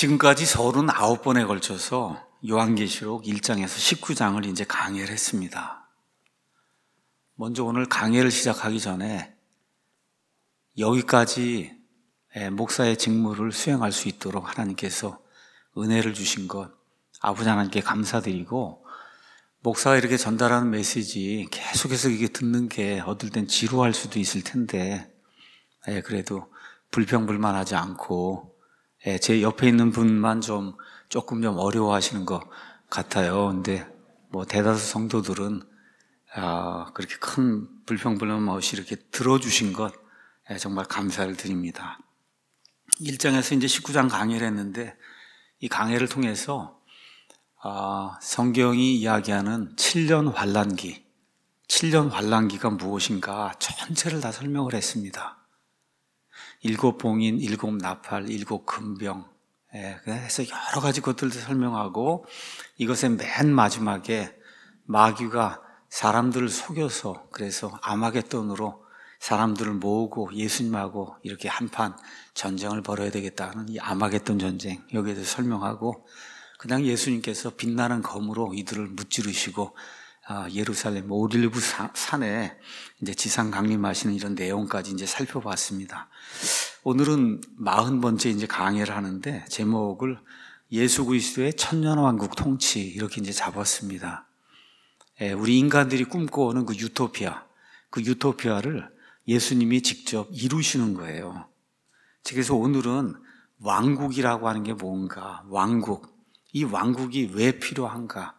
지금까지 서울은 9번에 걸쳐서 요한계시록 1장에서 19장을 이제 강의를 했습니다. 먼저 오늘 강의를 시작하기 전에 여기까지 목사의 직무를 수행할 수 있도록 하나님께서 은혜를 주신 것 아버지 하나님께 감사드리고, 목사가 이렇게 전달하는 메시지 계속해서 이게 듣는 게 어떨 땐 지루할 수도 있을 텐데 그래도 불평불만하지 않고 제 옆에 있는 분만 조금 어려워하시는 것 같아요. 근데 대다수 성도들은 그렇게 큰 불평불만 없이 이렇게 들어주신 것 정말 감사를 드립니다. 1장에서 이제 19장 강의를 했는데, 이 강의를 통해서 성경이 이야기하는 7년 환란기가 무엇인가 전체를 다 설명을 했습니다. 7 봉인, 7 나팔, 7 금병, 그래서 여러 가지 것들도 설명하고, 이것의 맨 마지막에 마귀가 사람들을 속여서 그래서 아마겟돈으로 사람들을 모으고 예수님하고 이렇게 한판 전쟁을 벌여야 되겠다는 이 아마겟돈 전쟁, 여기에 대해서 설명하고, 그냥 예수님께서 빛나는 검으로 이들을 무찌르시고 예루살렘 올리브 산에 이제 지상 강림하시는 이런 내용까지 이제 살펴봤습니다. 오늘은 40번째 이제 강의를 하는데, 제목을 예수 그리스도의 천년왕국 통치 이렇게 이제 잡았습니다. 우리 인간들이 꿈꿔오는 그 유토피아를 예수님이 직접 이루시는 거예요. 그래서 오늘은 왕국이라고 하는 게 뭔가, 이 왕국이 왜 필요한가,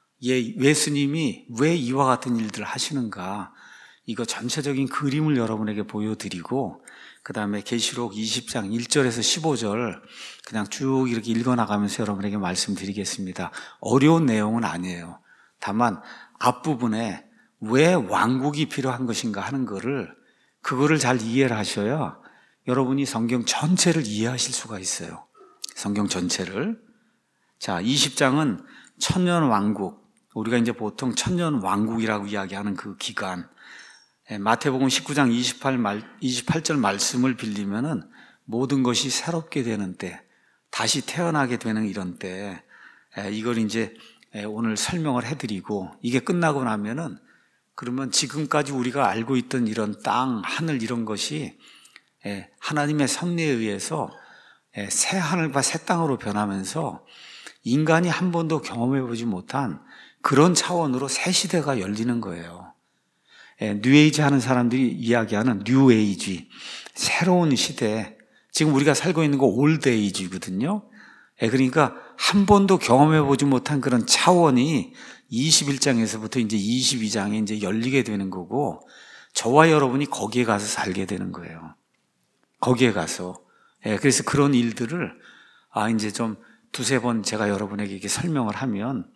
예수님이 왜 이와 같은 일들을 하시는가, 이거 전체적인 그림을 여러분에게 보여드리고, 그 다음에 계시록 20장 1절에서 15절 그냥 쭉 이렇게 읽어나가면서 여러분에게 말씀드리겠습니다. 어려운 내용은 아니에요. 다만 앞부분에 왜 왕국이 필요한 것인가 하는 그거를 잘 이해를 하셔야 여러분이 성경 전체를 이해하실 수가 있어요. 성경 전체를. 자, 20장은 천년왕국, 우리가 이제 보통 천년왕국이라고 이야기하는 그 기간, 마태복음 19장 28절 말씀을 빌리면은 모든 것이 새롭게 되는 때, 다시 태어나게 되는 이런 때, 이걸 이제 오늘 설명을 해드리고, 이게 끝나고 나면은 그러면 지금까지 우리가 알고 있던 이런 땅, 하늘 이런 것이 하나님의 섭리에 의해서 새 하늘과 새 땅으로 변하면서 인간이 한 번도 경험해보지 못한 그런 차원으로 새 시대가 열리는 거예요. 뉴에이지 하는 사람들이 이야기하는 뉴에이지, 새로운 시대, 지금 우리가 살고 있는 거 올드에이지거든요. 그러니까 한 번도 경험해보지 못한 그런 차원이 21장에서부터 이제 22장에 이제 열리게 되는 거고, 저와 여러분이 거기에 가서 살게 되는 거예요. 거기에 가서. 그래서 그런 일들을 이제 좀 두세 번 제가 여러분에게 이렇게 설명을 하면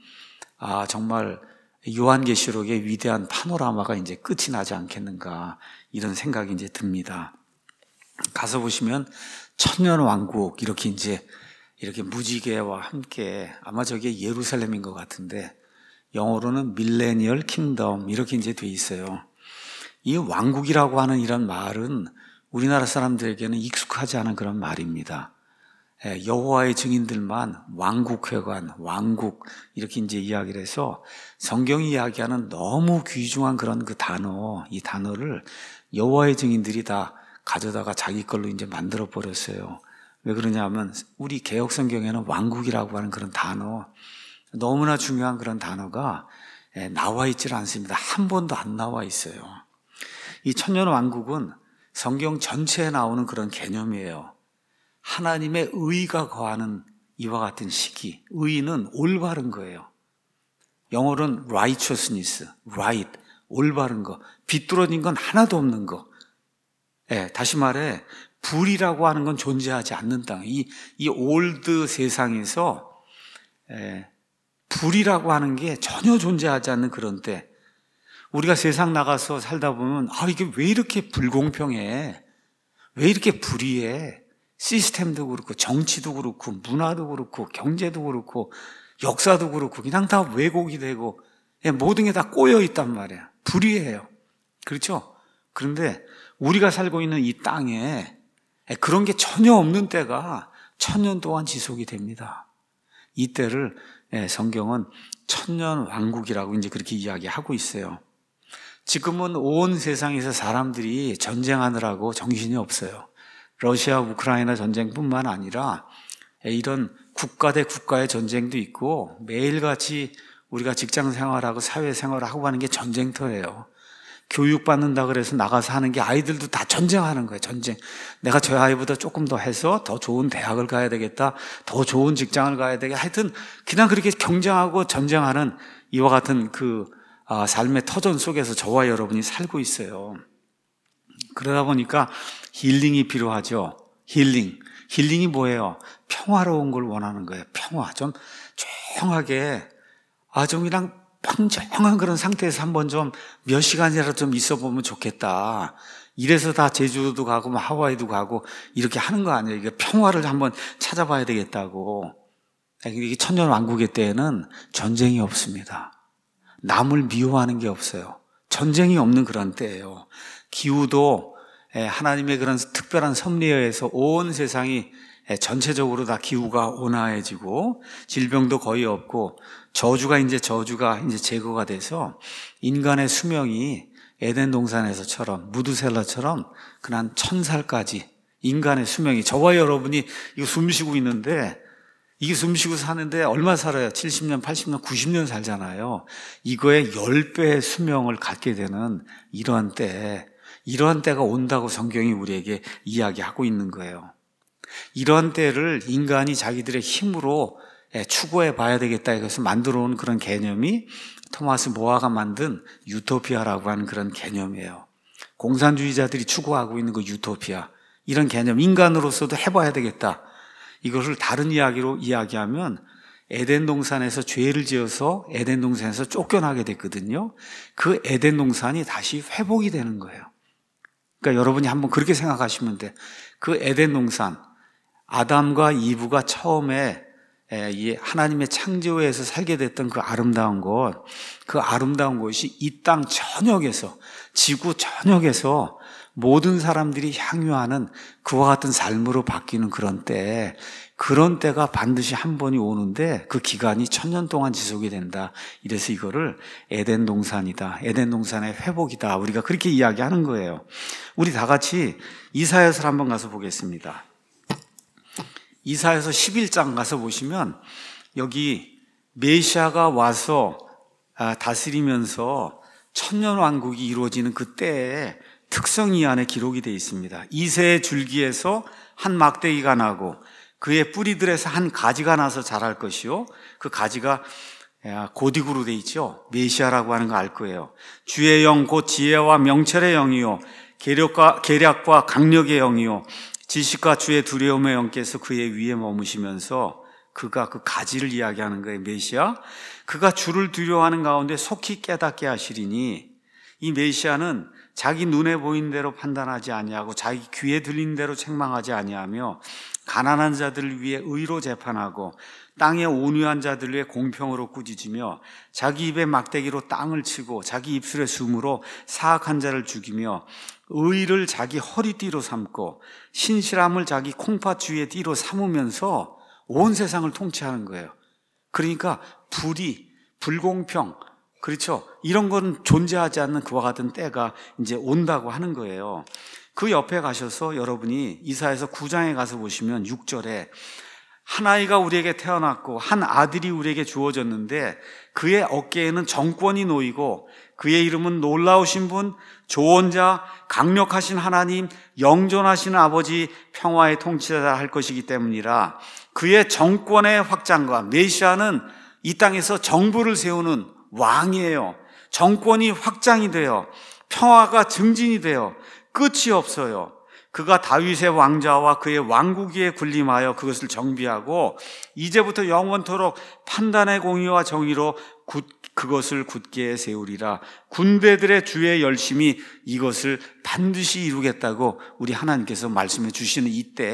정말 요한계시록의 위대한 파노라마가 이제 끝이 나지 않겠는가, 이런 생각이 이제 듭니다. 가서 보시면 천년왕국 이렇게 무지개와 함께, 아마 저게 예루살렘인 것 같은데 영어로는 밀레니얼 킹덤 이렇게 이제 돼 있어요. 이 왕국이라고 하는 이런 말은 우리나라 사람들에게는 익숙하지 않은 그런 말입니다. 여호와의 증인들만 왕국회관, 왕국 이렇게 이제 이야기를 해서, 성경이 이야기하는 너무 귀중한 그런 그 단어, 이 단어를 여호와의 증인들이 다 가져다가 자기 걸로 이제 만들어 버렸어요. 왜 그러냐면 우리 개역 성경에는 왕국이라고 하는 그런 단어, 너무나 중요한 그런 단어가 나와 있질 않습니다. 한 번도 안 나와 있어요. 이 천년 왕국은 성경 전체에 나오는 그런 개념이에요. 하나님의 의가 거하는 이와 같은 시기, 의는 올바른 거예요. 영어로는 righteousness, right, 올바른 거, 비뚤어진 건 하나도 없는 거. 다시 말해 불이라고 하는 건 존재하지 않는 땅. 이 올드 세상에서 불이라고 하는 게 전혀 존재하지 않는 그런 때, 우리가 세상 나가서 살다 보면 이게 왜 이렇게 불공평해? 왜 이렇게 불의해? 시스템도 그렇고 정치도 그렇고 문화도 그렇고 경제도 그렇고 역사도 그렇고 그냥 다 왜곡이 되고 모든 게 다 꼬여 있단 말이야. 불의해요. 그렇죠? 그런데 우리가 살고 있는 이 땅에 그런 게 전혀 없는 때가 천년 동안 지속이 됩니다. 이때를 성경은 천년 왕국이라고 이제 그렇게 이야기하고 있어요. 지금은 온 세상에서 사람들이 전쟁하느라고 정신이 없어요. 러시아 우크라이나 전쟁뿐만 아니라 이런 국가 대 국가의 전쟁도 있고 매일같이 우리가 직장 생활하고 사회 생활을 하고 하는 게 전쟁터예요. 교육받는다 그래서 나가서 하는 게 아이들도 다 전쟁하는 거예요. 전쟁. 내가 저 아이보다 조금 더 해서 더 좋은 대학을 가야 되겠다. 더 좋은 직장을 가야 되겠다. 하여튼 그냥 그렇게 경쟁하고 전쟁하는 이와 같은 삶의 터전 속에서 저와 여러분이 살고 있어요. 그러다 보니까 힐링이 필요하죠. 힐링이 뭐예요? 평화로운 걸 원하는 거예요. 평화. 좀 조용하게, 좀 그냥 평정한 그런 상태에서 한번 좀 몇 시간이라도 좀 있어 보면 좋겠다. 이래서 다 제주도 가고 하와이도 가고 이렇게 하는 거 아니에요. 이게 평화를 한번 찾아봐야 되겠다고. 이게 천년 왕국의 때에는 전쟁이 없습니다. 남을 미워하는 게 없어요. 전쟁이 없는 그런 때예요. 기후도 하나님의 그런 특별한 섭리에 의해서 온 세상이 전체적으로 다 기후가 온화해지고 질병도 거의 없고 저주가 이제 제거가 돼서 인간의 수명이 에덴 동산에서처럼 무드셀라처럼 그냥 1000살까지 인간의 수명이, 저와 여러분이 이거 숨 쉬고 있는데 이게 숨 쉬고 사는데 얼마 살아요? 70년, 80년, 90년 살잖아요. 이거의 10배의 수명을 갖게 되는 이러한 때가 온다고 성경이 우리에게 이야기하고 있는 거예요. 이러한 때를 인간이 자기들의 힘으로 추구해 봐야 되겠다 해서 만들어 온 그런 개념이 토마스 모아가 만든 유토피아라고 하는 그런 개념이에요. 공산주의자들이 추구하고 있는 그 유토피아, 이런 개념, 인간으로서도 해봐야 되겠다. 이것을 다른 이야기로 이야기하면 에덴 동산에서 죄를 지어서 에덴 동산에서 쫓겨나게 됐거든요. 그 에덴 동산이 다시 회복이 되는 거예요. 그러니까 여러분이 한번 그렇게 생각하시면 돼. 그 에덴 동산, 아담과 이브가 처음에 이 하나님의 창조에서 살게 됐던 그 아름다운 곳이 이 땅 전역에서, 지구 전역에서 모든 사람들이 향유하는 그와 같은 삶으로 바뀌는 그런 때가 반드시 한 번이 오는데 그 기간이 1000년 동안 지속이 된다. 이래서 이거를 에덴 동산이다. 에덴 동산의 회복이다. 우리가 그렇게 이야기하는 거예요. 우리 다 같이 이사야서를 한번 가서 보겠습니다. 이사야서 11장 가서 보시면 여기 메시아가 와서 다스리면서 천년 왕국이 이루어지는 그때의 특성이 안에 기록이 되어 있습니다. 이새의 줄기에서 한 막대기가 나고 그의 뿌리들에서 한 가지가 나서 자랄 것이요, 그 가지가 고딕으로 되어 있죠. 메시아라고 하는 거 알 거예요. 주의 영 곧 지혜와 명철의 영이요 계략과 강력의 영이요 지식과 주의 두려움의 영께서 그의 위에 머무시면서, 그가 그 가지를 이야기하는 거예요. 메시아, 그가 주를 두려워하는 가운데 속히 깨닫게 하시리니, 이 메시아는 자기 눈에 보이는 대로 판단하지 아니하고 자기 귀에 들리는 대로 책망하지 아니하며 가난한 자들을 위해 의로 재판하고 땅에 온유한 자들을 위해 공평으로 꾸짖으며 자기 입에 막대기로 땅을 치고 자기 입술의 숨으로 사악한 자를 죽이며 의를 자기 허리띠로 삼고 신실함을 자기 콩팥주의 띠로 삼으면서 온 세상을 통치하는 거예요. 그러니까 불공평, 그렇죠? 이런 건 존재하지 않는 그와 같은 때가 이제 온다고 하는 거예요. 그 옆에 가셔서 여러분이 이사야서 9장에 가서 보시면 6절에 한 아이가 우리에게 태어났고 한 아들이 우리에게 주어졌는데 그의 어깨에는 정권이 놓이고 그의 이름은 놀라우신 분, 조언자, 강력하신 하나님, 영존하신 아버지, 평화의 통치자라 할 것이기 때문이라. 그의 정권의 확장과, 메시아는 이 땅에서 정부를 세우는 왕이에요. 정권이 확장이 돼요. 평화가 증진이 돼요. 끝이 없어요. 그가 다윗의 왕자와 그의 왕국 위에 군림하여 그것을 정비하고 이제부터 영원토록 판단의 공의와 정의로 그것을 굳게 세우리라. 군대들의 주의 열심이 이것을 반드시 이루겠다고 우리 하나님께서 말씀해 주시는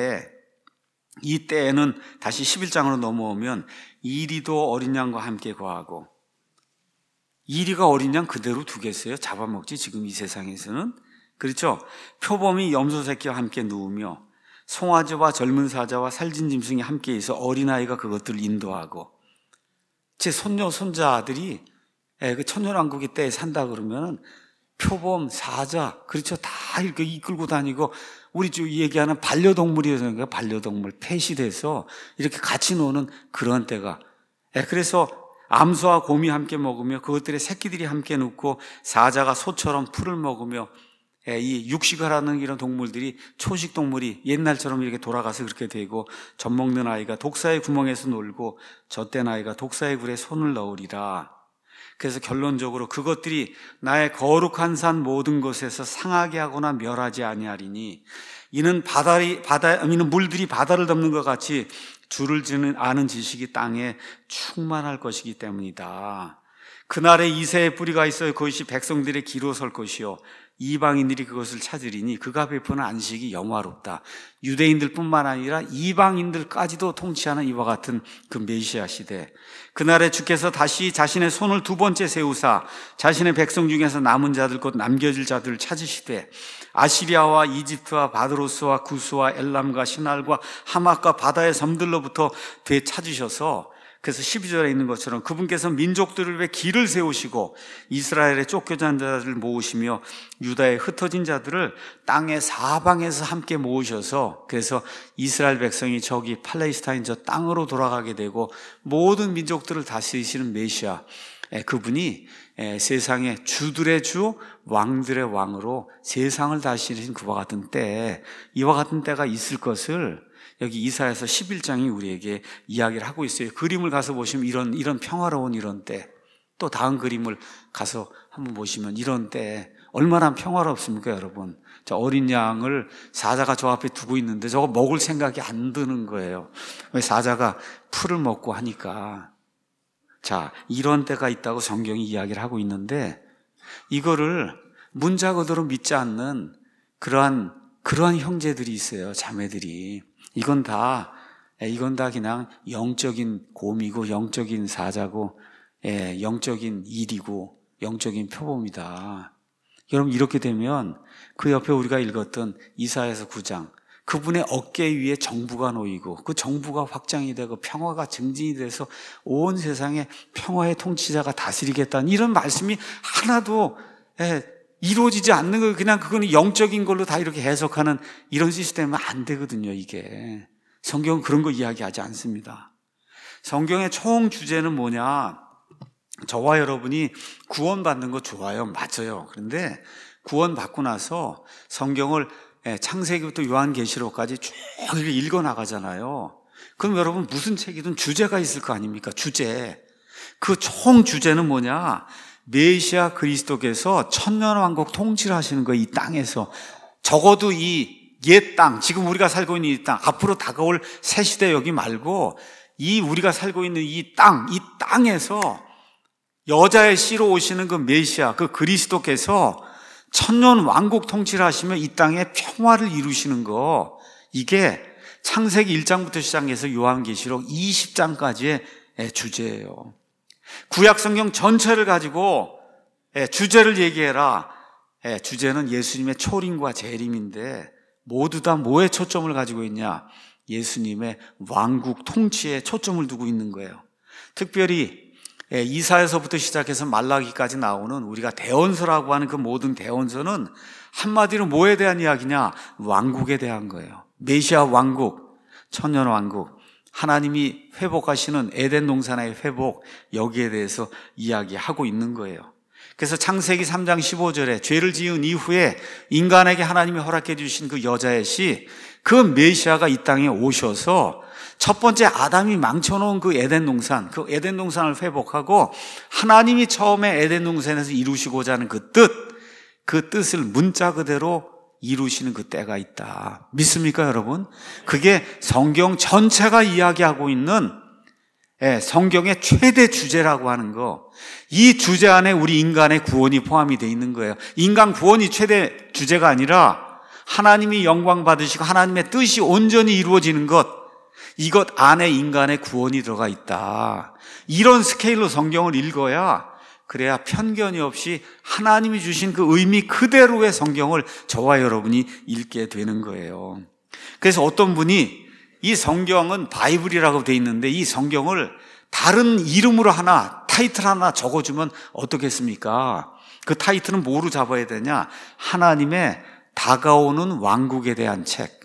이 때에는 다시 11장으로 넘어오면 이리도 어린 양과 함께 거하고, 이리가 어린 양 그대로 두겠어요? 잡아먹지 지금 이 세상에서는. 그렇죠? 표범이 염소 새끼와 함께 누우며 송아지와 젊은 사자와 살진 짐승이 함께 있어 어린아이가 그것들을 인도하고, 제 손녀 손자들이 그 천년왕국의 때에 산다 그러면 표범, 사자, 그렇죠, 다 이렇게 이끌고 다니고, 우리 쭉 얘기하는 반려동물이어서 반려동물 펫이 이렇게 같이 노는 그런 때가, 그래서 암소와 곰이 함께 먹으며 그것들의 새끼들이 함께 눕고, 사자가 소처럼 풀을 먹으며, 이 육식을 하는 이런 동물들이, 초식 동물이 옛날처럼 이렇게 돌아가서 그렇게 되고, 젖 먹는 아이가 독사의 구멍에서 놀고 젖된 아이가 독사의 굴에 손을 넣으리라. 그래서 결론적으로 그것들이 나의 거룩한 산 모든 곳에서 상하게 하거나 멸하지 아니하리니, 이는 이는 물들이 바다를 덮는 것 같이 줄을 지는 아는 지식이 땅에 충만할 것이기 때문이다. 그날에 이새의 뿌리가 있어 그것이 백성들의 기로 설 것이요 이방인들이 그것을 찾으리니 그가 베푸는 안식이 영화롭다. 유대인들뿐만 아니라 이방인들까지도 통치하는 이와 같은 그 메시아 시대, 그날에 주께서 다시 자신의 손을 두 번째 세우사 자신의 백성 중에서 남은 자들 곧 남겨질 자들을 찾으시되, 아시리아와 이집트와 바드로스와 구스와 엘람과 시날과 하맛과 바다의 섬들로부터 되찾으셔서, 그래서 12절에 있는 것처럼 그분께서 민족들을 위해 길을 세우시고 이스라엘의 쫓겨난 자들을 모으시며 유다의 흩어진 자들을 땅의 사방에서 함께 모으셔서, 그래서 이스라엘 백성이 저기 팔레스타인 저 땅으로 돌아가게 되고 모든 민족들을 다스리시는 메시아, 그분이 세상의 주들의 주, 왕들의 왕으로 세상을 다스리신 그와 같은 때에, 이와 같은 때가 있을 것을 여기 이사야서 11장이 우리에게 이야기를 하고 있어요. 그림을 가서 보시면 이런 평화로운 이런 때, 또 다음 그림을 가서 한번 보시면 이런 때 얼마나 평화롭습니까, 여러분? 저 어린 양을 사자가 저 앞에 두고 있는데 저거 먹을 생각이 안 드는 거예요. 왜? 사자가 풀을 먹고 하니까. 자, 이런 때가 있다고 성경이 이야기를 하고 있는데, 이거를 문자 그대로 믿지 않는 그러한 형제들이 있어요, 자매들이. 이건 다 그냥 영적인 곰이고 영적인 사자고, 영적인 일이고 영적인 표범이다. 여러분, 이렇게 되면 그 옆에 우리가 읽었던 이사야서 9장, 그분의 어깨 위에 정부가 놓이고 그 정부가 확장이 되고 평화가 증진이 돼서 온 세상에 평화의 통치자가 다스리겠다는 이런 말씀이 하나도 이루어지지 않는 거, 그냥 그거는 영적인 걸로 다 이렇게 해석하는 이런 시스템은 안 되거든요. 이게 성경은 그런 거 이야기하지 않습니다. 성경의 총 주제는 뭐냐? 저와 여러분이 구원받는 거 좋아요, 맞아요. 그런데 구원받고 나서 성경을 창세기부터 요한계시록까지 쭉 읽어 나가잖아요. 그럼 여러분, 무슨 책이든 주제가 있을 거 아닙니까? 주제. 그 총 주제는 뭐냐? 메시아 그리스도께서 천년왕국 통치를 하시는 거예요. 이 땅에서. 적어도 이 옛 땅, 지금 우리가 살고 있는 이 땅, 앞으로 다가올 새 시대 여기 말고 이 우리가 살고 있는 이 땅에서 여자의 씨로 오시는 그 메시아, 그 그리스도께서 천년왕국 통치를 하시며 이 땅에 평화를 이루시는 거, 이게 창세기 1장부터 시작해서 요한계시록 20장까지의 주제예요. 구약성경 전체를 가지고 주제를 얘기해라. 주제는 예수님의 초림과 재림인데 모두 다 뭐에 초점을 가지고 있냐? 예수님의 왕국 통치에 초점을 두고 있는 거예요. 특별히 이사야서부터 시작해서 말라기까지 나오는 우리가 대언서라고 하는 그 모든 대언서는 한마디로 뭐에 대한 이야기냐? 왕국에 대한 거예요. 메시아 왕국, 천년 왕국, 하나님이 회복하시는 에덴 동산의 회복, 여기에 대해서 이야기하고 있는 거예요. 그래서 창세기 3장 15절에 죄를 지은 이후에 인간에게 하나님이 허락해 주신 그 여자의 씨, 그 메시아가 이 땅에 오셔서 첫 번째 아담이 망쳐놓은 그 에덴 동산을 회복하고 하나님이 처음에 에덴 동산에서 이루시고자 하는 그 뜻을 문자 그대로 이루시는 그 때가 있다. 믿습니까, 여러분? 그게 성경 전체가 이야기하고 있는 성경의 최대 주제라고 하는 거. 이 주제 안에 우리 인간의 구원이 포함이 되어 있는 거예요. 인간 구원이 최대 주제가 아니라 하나님이 영광 받으시고 하나님의 뜻이 온전히 이루어지는 것, 이것 안에 인간의 구원이 들어가 있다. 이런 스케일로 성경을 읽어야, 그래야 편견이 없이 하나님이 주신 그 의미 그대로의 성경을 저와 여러분이 읽게 되는 거예요. 그래서 어떤 분이 이 성경은 바이블이라고 돼 있는데 이 성경을 다른 이름으로 하나, 타이틀 하나 적어주면 어떻겠습니까? 그 타이틀은 뭐로 잡아야 되냐? 하나님의 다가오는 왕국에 대한 책.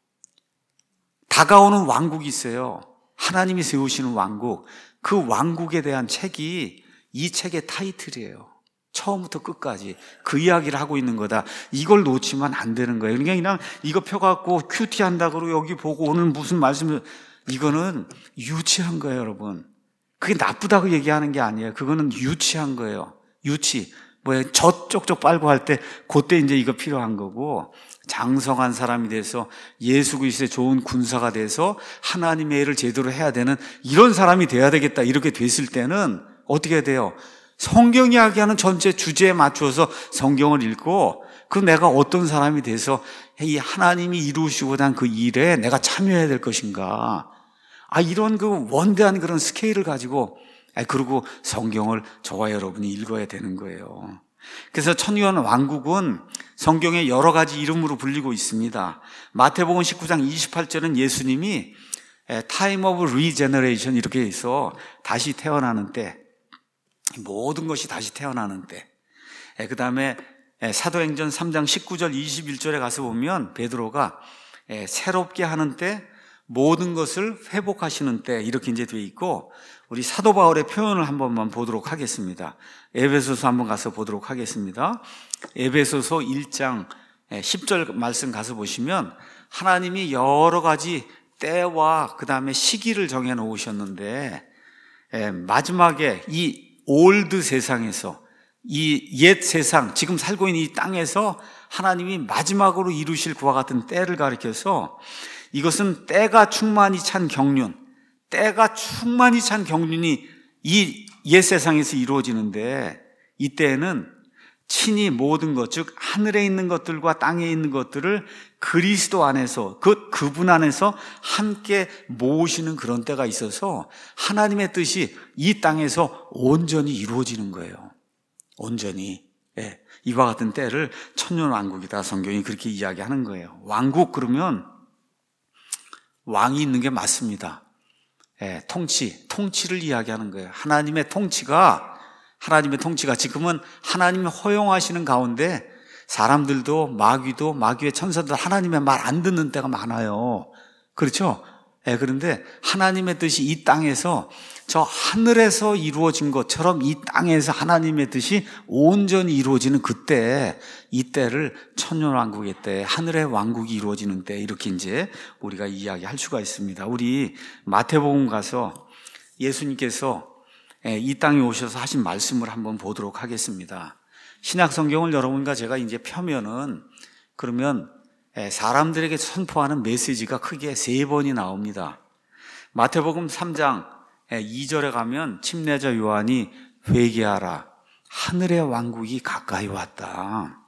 다가오는 왕국이 있어요. 하나님이 세우시는 왕국. 그 왕국에 대한 책이 이 책의 타이틀이에요. 처음부터 끝까지 그 이야기를 하고 있는 거다. 이걸 놓치면 안 되는 거예요. 그냥 이거 펴갖고 큐티 한다고 여기 보고 오늘 무슨 말씀을, 이거는 유치한 거예요, 여러분. 그게 나쁘다고 얘기하는 게 아니에요. 그거는 유치한 거예요. 유치. 젖 쪽쪽 빨고 할 때 그때 이제 이거 필요한 거고, 장성한 사람이 돼서 예수 그리스도의 좋은 군사가 돼서 하나님의 일을 제대로 해야 되는 이런 사람이 돼야 되겠다. 이렇게 됐을 때는 어떻게 돼요? 성경 이야기하는 전체 주제에 맞춰서 성경을 읽고, 그 내가 어떤 사람이 돼서 이 하나님이 이루시고자 한 그 일에 내가 참여해야 될 것인가. 이런 그 원대한 그런 스케일을 가지고, 그리고 성경을 저와 여러분이 읽어야 되는 거예요. 그래서 천년 왕국은 성경에 여러 가지 이름으로 불리고 있습니다. 마태복음 19장 28절은 예수님이 타임 오브 리제너레이션 이렇게 해서 다시 태어나는 때, 모든 것이 다시 태어나는 때. 그 다음에 사도행전 3장 19절 21절에 가서 보면 베드로가 새롭게 하는 때, 모든 것을 회복하시는 때 이렇게 이제 되어 있고, 우리 사도 바울의 표현을 한 번만 보도록 하겠습니다. 에베소서 한번 가서 보도록 하겠습니다. 에베소서 1장 10절 말씀 가서 보시면 하나님이 여러 가지 때와 그 다음에 시기를 정해 놓으셨는데, 마지막에 이 올드 세상에서, 이 옛 세상, 지금 살고 있는 이 땅에서 하나님이 마지막으로 이루실 그와 같은 때를 가리켜서, 이것은 때가 충만히 찬 경륜, 때가 충만히 찬 경륜이 이 옛 세상에서 이루어지는데, 이때에는 친히 모든 것, 즉 하늘에 있는 것들과 땅에 있는 것들을 그리스도 안에서, 그분 안에서 함께 모으시는 그런 때가 있어서 하나님의 뜻이 이 땅에서 온전히 이루어지는 거예요. 온전히. 이와 같은 때를 천년왕국이다. 성경이 그렇게 이야기하는 거예요. 왕국 그러면 왕이 있는 게 맞습니다. 통치를 이야기하는 거예요. 하나님의 통치가 지금은 하나님이 허용하시는 가운데 사람들도 마귀의 천사들 하나님의 말 안 듣는 때가 많아요. 그렇죠? 그런데 하나님의 뜻이 이 땅에서 저 하늘에서 이루어진 것처럼 이 땅에서 하나님의 뜻이 온전히 이루어지는 그때, 이때를 천년왕국의 때, 하늘의 왕국이 이루어지는 때, 이렇게 이제 우리가 이야기할 수가 있습니다. 우리 마태복음 가서 예수님께서 이 땅에 오셔서 하신 말씀을 한번 보도록 하겠습니다. 신약 성경을 여러분과 제가 이제 펴면은, 그러면 사람들에게 선포하는 메시지가 크게 3번이 나옵니다. 마태복음 3장 2절에 가면 침례자 요한이 회개하라, 하늘의 왕국이 가까이 왔다.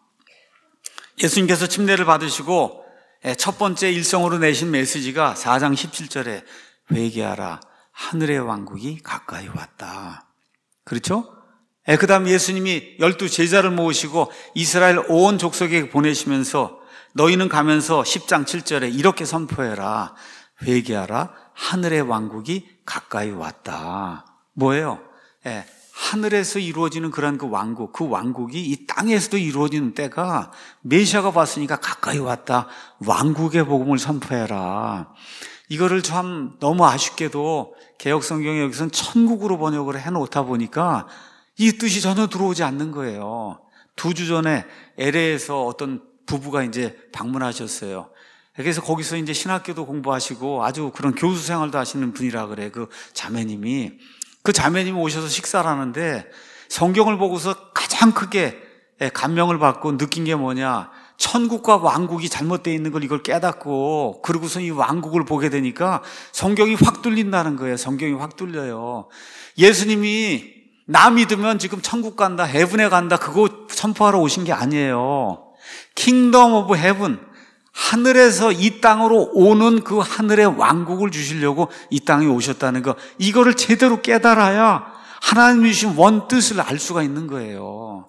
예수님께서 침례를 받으시고 첫 번째 일성으로 내신 메시지가 4장 17절에 회개하라, 하늘의 왕국이 가까이 왔다. 그렇죠? 그 다음 예수님이 12 제자를 모으시고 이스라엘 온 족속에게 보내시면서 너희는 가면서 10장 7절에 이렇게 선포해라, 회개하라, 하늘의 왕국이 가까이 왔다. 뭐예요? 하늘에서 이루어지는 그런 그 왕국이 이 땅에서도 이루어지는 때가 메시아가 왔으니까 가까이 왔다. 왕국의 복음을 선포해라. 이거를 참 너무 아쉽게도 개역성경에 여기서는 천국으로 번역을 해놓다 보니까 이 뜻이 전혀 들어오지 않는 거예요. 2주 전에 LA에서 어떤 부부가 이제 방문하셨어요. 그래서 거기서 이제 신학교도 공부하시고 아주 그런 교수 생활도 하시는 분이라 그래. 그 자매님이 오셔서 식사를 하는데 성경을 보고서 가장 크게 감명을 받고 느낀 게 뭐냐, 천국과 왕국이 잘못되어 있는 걸 이걸 깨닫고, 그러고서 이 왕국을 보게 되니까 성경이 확 뚫린다는 거예요. 성경이 확 뚫려요. 예수님이 나 믿으면 지금 천국 간다, 헤븐에 간다, 그거 선포하러 오신 게 아니에요. 킹덤 오브 헤븐, 하늘에서 이 땅으로 오는 그 하늘의 왕국을 주시려고 이 땅에 오셨다는 거, 이거를 제대로 깨달아야 하나님이 주신 원 뜻을 알 수가 있는 거예요.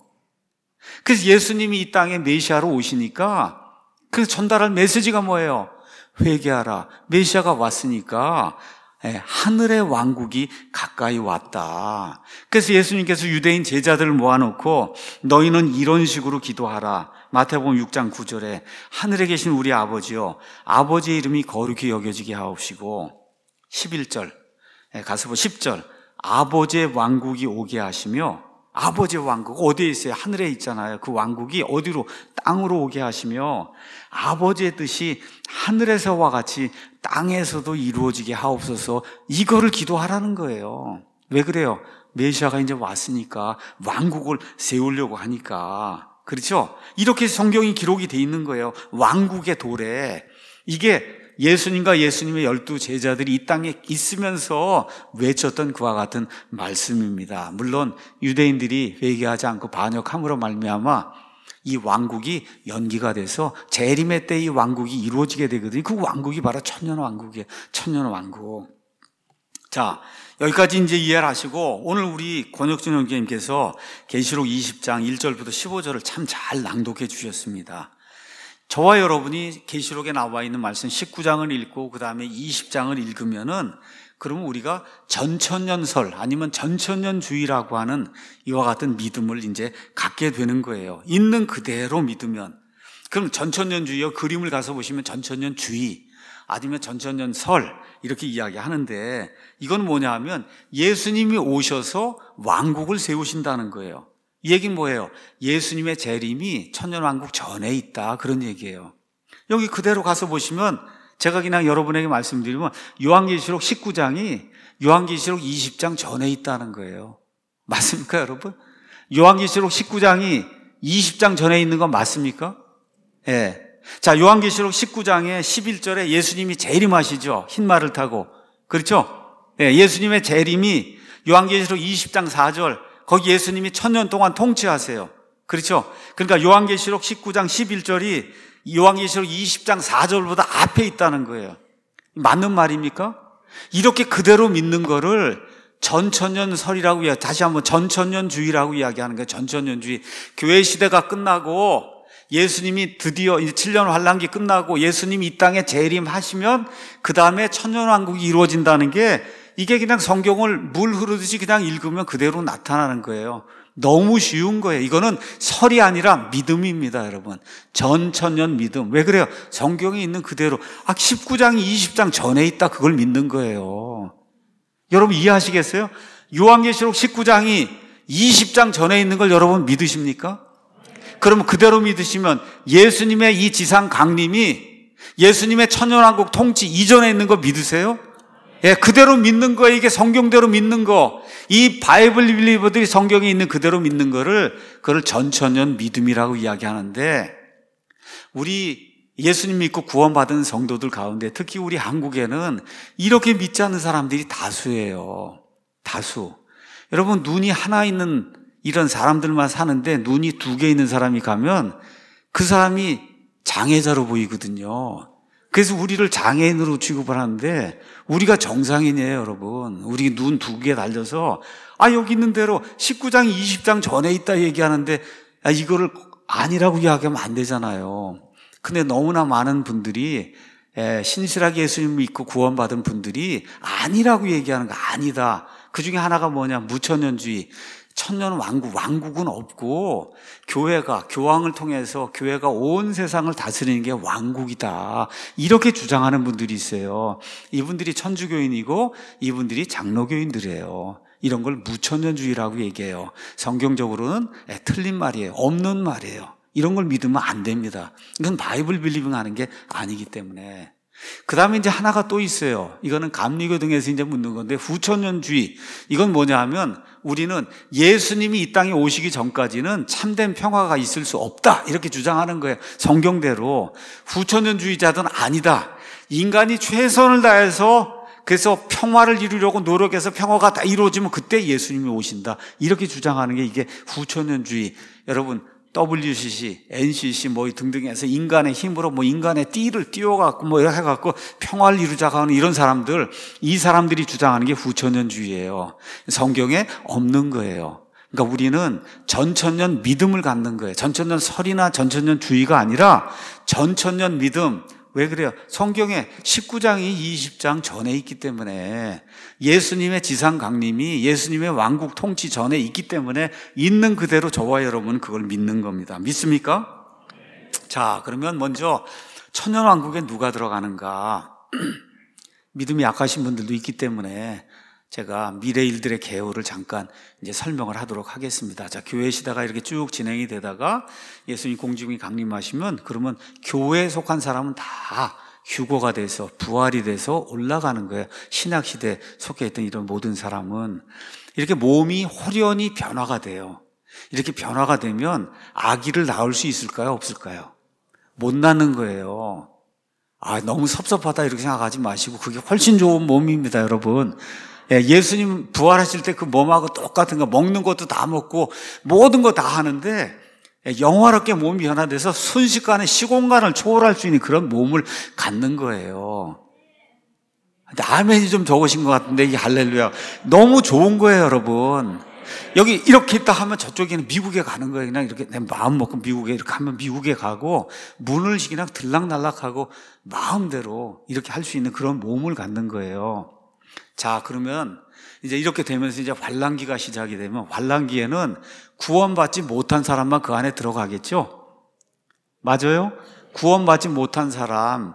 그래서 예수님이 이 땅에 메시아로 오시니까 그 전달할 메시지가 뭐예요? 회개하라. 메시아가 왔으니까 하늘의 왕국이 가까이 왔다. 그래서 예수님께서 유대인 제자들을 모아놓고 너희는 이런 식으로 기도하라. 마태복음 6장 9절에 하늘에 계신 우리 아버지요, 아버지의 이름이 거룩히 여겨지게 하옵시고, 11절 가서 10절 아버지의 왕국이 오게 하시며, 아버지의 왕국 어디에 있어요? 하늘에 있잖아요. 그 왕국이 어디로? 땅으로 오게 하시며 아버지의 뜻이 하늘에서와 같이 땅에서도 이루어지게 하옵소서. 이거를 기도하라는 거예요. 왜 그래요? 메시아가 이제 왔으니까, 왕국을 세우려고 하니까. 그렇죠? 이렇게 성경이 기록이 돼 있는 거예요. 왕국의 도래. 이게 예수님과 예수님의 12 제자들이 이 땅에 있으면서 외쳤던 그와 같은 말씀입니다. 물론 유대인들이 회개하지 않고 반역함으로 말미암아 이 왕국이 연기가 돼서 재림의 때 이 왕국이 이루어지게 되거든요. 그 왕국이 바로 천년왕국이에요. 천년왕국. 자, 여기까지 이제 이해를 하시고, 오늘 우리 권혁준 형제님께서 계시록 20장 1절부터 15절을 참 잘 낭독해 주셨습니다. 저와 여러분이 계시록에 나와 있는 말씀 19장을 읽고 그 다음에 20장을 읽으면은, 그러면 우리가 전천년설 아니면 전천년주의라고 하는 이와 같은 믿음을 이제 갖게 되는 거예요. 있는 그대로 믿으면. 그럼 전천년주의요, 그림을 가서 보시면 전천년주의 아니면 전천년설 이렇게 이야기하는데, 이건 뭐냐 하면 예수님이 오셔서 왕국을 세우신다는 거예요. 이 얘기는 뭐예요? 예수님의 재림이 천년왕국 전에 있다, 그런 얘기예요. 여기 그대로 가서 보시면, 제가 그냥 여러분에게 말씀드리면 요한계시록 19장이 요한계시록 20장 전에 있다는 거예요. 맞습니까, 여러분? 요한계시록 19장이 20장 전에 있는 건 맞습니까? 예. 자, 요한계시록 19장에 11절에 예수님이 재림하시죠. 흰 말을 타고. 그렇죠? 예, 예수님의 재림이 요한계시록 20장 4절, 거기 예수님이 1000년 동안 통치하세요. 그렇죠? 그러니까 요한계시록 19장 11절이 요한계시록 20장 4절보다 앞에 있다는 거예요. 맞는 말입니까? 이렇게 그대로 믿는 거를 전천년설이라고 다시 한번 전천년주의라고 이야기하는 거예요. 전천년주의. 교회 시대가 끝나고 예수님이 드디어 이제 7년 환란기 끝나고 예수님이 이 땅에 재림하시면 그 다음에 천년왕국이 이루어진다는 게, 이게 그냥 성경을 물 흐르듯이 그냥 읽으면 그대로 나타나는 거예요. 너무 쉬운 거예요. 이거는 설이 아니라 믿음입니다, 여러분. 전천년 믿음. 왜 그래요? 성경에 있는 그대로. 19장이 20장 전에 있다, 그걸 믿는 거예요. 여러분 이해하시겠어요? 요한계시록 19장이 20장 전에 있는 걸 여러분 믿으십니까? 그러면 그대로 믿으시면 예수님의 이 지상 강림이 예수님의 천년왕국 통치 이전에 있는 거 믿으세요? 예, 그대로 믿는 거예요. 이게 성경대로 믿는 거. 이 바이블 빌리버들이 성경에 있는 그대로 믿는 거를, 그걸 전천년 믿음이라고 이야기하는데, 우리 예수님 믿고 구원받은 성도들 가운데 특히 우리 한국에는 이렇게 믿지 않는 사람들이 다수예요. 다수. 여러분, 눈이 하나 있는 이런 사람들만 사는데 눈이 2개 있는 사람이 가면 그 사람이 장애자로 보이거든요. 그래서 우리를 장애인으로 취급을 하는데, 우리가 정상인이에요, 여러분. 우리 눈 2개 달려서 여기 있는 대로 19장 20장 전에 있다 얘기하는데 이거를 아니라고 이야기하면 안 되잖아요. 근데 너무나 많은 분들이 신실하게 예수님 믿고 구원받은 분들이 아니라고 얘기하는 거. 아니다. 그 중에 하나가 뭐냐? 무천년주의. 천년 왕국은 없고 교회가, 교황을 통해서 교회가 온 세상을 다스리는 게 왕국이다, 이렇게 주장하는 분들이 있어요. 이분들이 천주교인이고 이분들이 장로교인들이에요. 이런 걸 무천년주의라고 얘기해요. 성경적으로는 틀린 말이에요. 없는 말이에요. 이런 걸 믿으면 안 됩니다. 이건 바이블 빌리빙 하는 게 아니기 때문에. 그 다음에 이제 하나가 또 있어요. 이거는 감리교 등에서 이제 묻는 건데, 후천년주의. 이건 뭐냐 하면, 우리는 예수님이 이 땅에 오시기 전까지는 참된 평화가 있을 수 없다, 이렇게 주장하는 거예요. 성경대로. 후천년주의자들은 아니다. 인간이 최선을 다해서 그래서 평화를 이루려고 노력해서 평화가 다 이루어지면 그때 예수님이 오신다, 이렇게 주장하는 게 이게 후천년주의. 여러분, WCC, NCC 뭐 등등 해서 인간의 힘으로 인간의 띠를 띄워갖고 이렇게 해갖고 평화를 이루자고 하는 이런 사람들, 이 사람들이 주장하는 게 후천년주의예요. 성경에 없는 거예요. 그러니까 우리는 전천년 믿음을 갖는 거예요. 전천년 설이나 전천년주의가 아니라 전천년 믿음, 왜 그래요? 성경에 19장이 20장 전에 있기 때문에, 예수님의 지상 강림이 예수님의 왕국 통치 전에 있기 때문에 있는 그대로 저와 여러분은 그걸 믿는 겁니다. 믿습니까? 자, 그러면 먼저 천년왕국에 누가 들어가는가? 믿음이 약하신 분들도 있기 때문에 제가 미래 일들의 개요를 잠깐 이제 설명을 하도록 하겠습니다. 자, 교회 시대가 이렇게 쭉 진행이 되다가 예수님 공중이 강림하시면, 그러면 교회에 속한 사람은 다 휴거가 돼서 부활이 돼서 올라가는 거예요. 신약 시대에 속해 있던 이런 모든 사람은 이렇게 몸이 홀연히 변화가 돼요. 이렇게 변화가 되면 아기를 낳을 수 있을까요? 없을까요? 못 낳는 거예요. 너무 섭섭하다 이렇게 생각하지 마시고, 그게 훨씬 좋은 몸입니다, 여러분. 예수님 부활하실 때 그 몸하고 똑같은 거, 먹는 것도 다 먹고 모든 거 다 하는데 영화롭게 몸이 변화돼서 순식간에 시공간을 초월할 수 있는 그런 몸을 갖는 거예요. 아멘이 좀 적으신 것 같은데, 이게 할렐루야. 너무 좋은 거예요, 여러분. 여기 이렇게 있다 하면 저쪽에는 미국에 가는 거예요. 그냥 이렇게 내 마음 먹고 미국에 이렇게 하면 미국에 가고, 문을 그냥 들락날락하고 마음대로 이렇게 할 수 있는 그런 몸을 갖는 거예요. 자, 그러면 이제 이렇게 되면서 이제 환란기가 시작이 되면, 환란기에는 구원받지 못한 사람만 그 안에 들어가겠죠? 맞아요? 구원받지 못한 사람만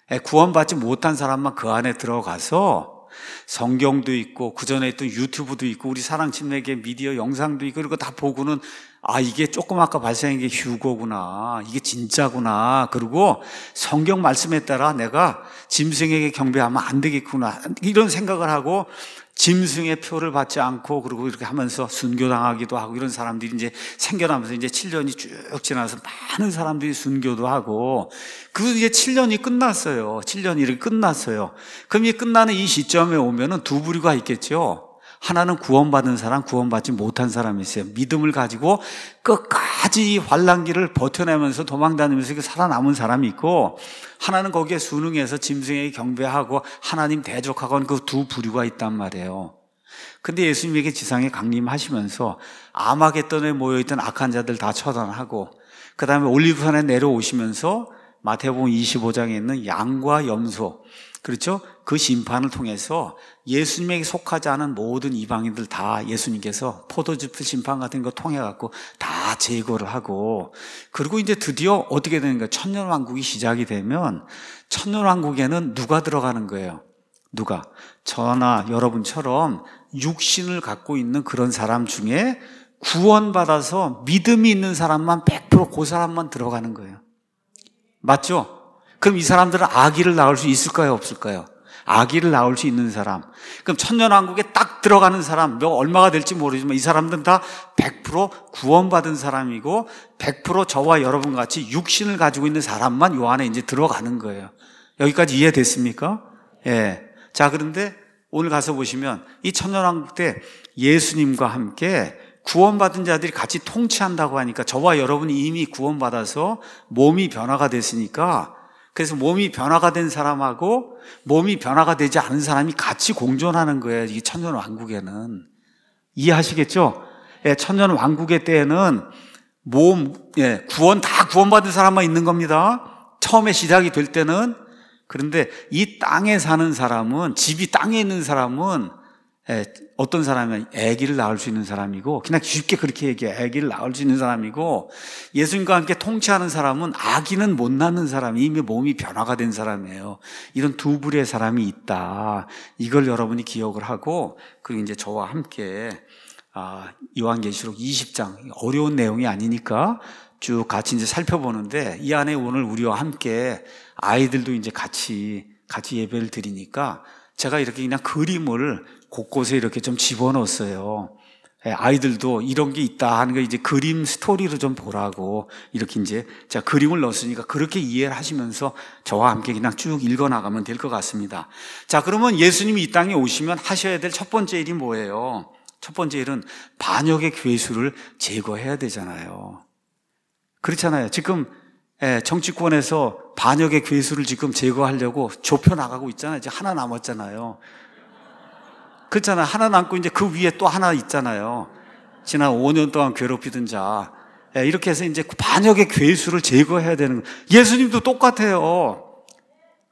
그 안에 들어가서 성경도 있고 그전에 있던 유튜브도 있고 우리 사랑침례교회 미디어 영상도 있고 이런 거 다 보고는, 이게 조금 아까 발생한 게 휴거구나, 이게 진짜구나, 그리고 성경 말씀에 따라 내가 짐승에게 경배하면 안 되겠구나, 이런 생각을 하고 짐승의 표를 받지 않고, 그리고 이렇게 하면서 순교당하기도 하고, 이런 사람들이 이제 생겨나면서 이제 7년이 쭉 지나서 많은 사람들이 순교도 하고, 이제 7년이 끝났어요. 7년이 이렇게 끝났어요. 그럼 이 끝나는 이 시점에 오면은 두 부류가 있겠죠. 하나는 구원받은 사람, 구원받지 못한 사람이 있어요. 믿음을 가지고 끝까지 환란기를 버텨내면서 도망다니면서 살아남은 사람이 있고, 하나는 거기에 순응해서 짐승에게 경배하고 하나님 대적하고는 그 두 부류가 있단 말이에요. 근데 예수님에게 지상에 강림하시면서 아마겟돈에 모여있던 악한 자들 다 처단하고, 그 다음에 올리브산에 내려오시면서 마태복음 25장에 있는 양과 염소, 그렇죠? 그 심판을 통해서 예수님에게 속하지 않은 모든 이방인들 다 예수님께서 포도즙 심판 같은 거 통해 갖고 다 제거를 하고, 그리고 이제 드디어 어떻게 되는가? 천년왕국이 시작이 되면, 천년왕국에는 누가 들어가는 거예요? 누가? 저나 여러분처럼 육신을 갖고 있는 그런 사람 중에 구원받아서 믿음이 있는 사람만 100% 그 사람만 들어가는 거예요. 맞죠? 그럼 이 사람들은 아기를 낳을 수 있을까요? 없을까요? 아기를 낳을 수 있는 사람. 그럼 천년왕국에 딱 들어가는 사람, 얼마가 될지 모르지만 이 사람들은 다 100% 구원받은 사람이고 100% 저와 여러분 같이 육신을 가지고 있는 사람만 요 안에 이제 들어가는 거예요. 여기까지 이해됐습니까? 예. 자, 그런데 오늘 가서 보시면 이 천년왕국 때 예수님과 함께 구원받은 자들이 같이 통치한다고 하니까, 저와 여러분이 이미 구원받아서 몸이 변화가 됐으니까, 그래서 몸이 변화가 된 사람하고 몸이 변화가 되지 않은 사람이 같이 공존하는 거예요. 이 천년왕국에는. 이해하시겠죠? 예, 천년왕국의 때에는 다 구원받은 사람만 있는 겁니다. 처음에 시작이 될 때는. 그런데 이 땅에 사는 사람은, 집이 땅에 있는 사람은 어떤 사람이면 아기를 낳을 수 있는 사람이고, 그냥 쉽게 그렇게 얘기해. 아기를 낳을 수 있는 사람이고, 예수님과 함께 통치하는 사람은 아기는 못 낳는 사람이, 이미 몸이 변화가 된 사람이에요. 이런 두 부류의 사람이 있다. 이걸 여러분이 기억을 하고, 그리고 이제 저와 함께 요한계시록 20장, 어려운 내용이 아니니까 쭉 같이 이제 살펴보는데, 이 안에 오늘 우리와 함께 아이들도 이제 같이 예배를 드리니까 제가 이렇게 그냥 그림을 곳곳에 이렇게 좀 집어넣었어요. 아이들도 이런 게 있다 하는 거 이제 그림 스토리로 좀 보라고 이렇게 이제 제가 그림을 넣었으니까 그렇게 이해를 하시면서 저와 함께 그냥 쭉 읽어나가면 될 것 같습니다. 자, 그러면 예수님이 이 땅에 오시면 하셔야 될 첫 번째 일이 뭐예요? 첫 번째 일은 반역의 괴수를 제거해야 되잖아요. 그렇잖아요. 지금 정치권에서 반역의 괴수를 지금 제거하려고 좁혀나가고 있잖아요. 이제 하나 남았잖아요. 그렇잖아요. 하나 남고 이제 그 위에 또 하나 있잖아요. 지난 5년 동안 괴롭히던 자. 이렇게 해서 이제 반역의 괴수를 제거해야 되는 거예요. 예수님도 똑같아요.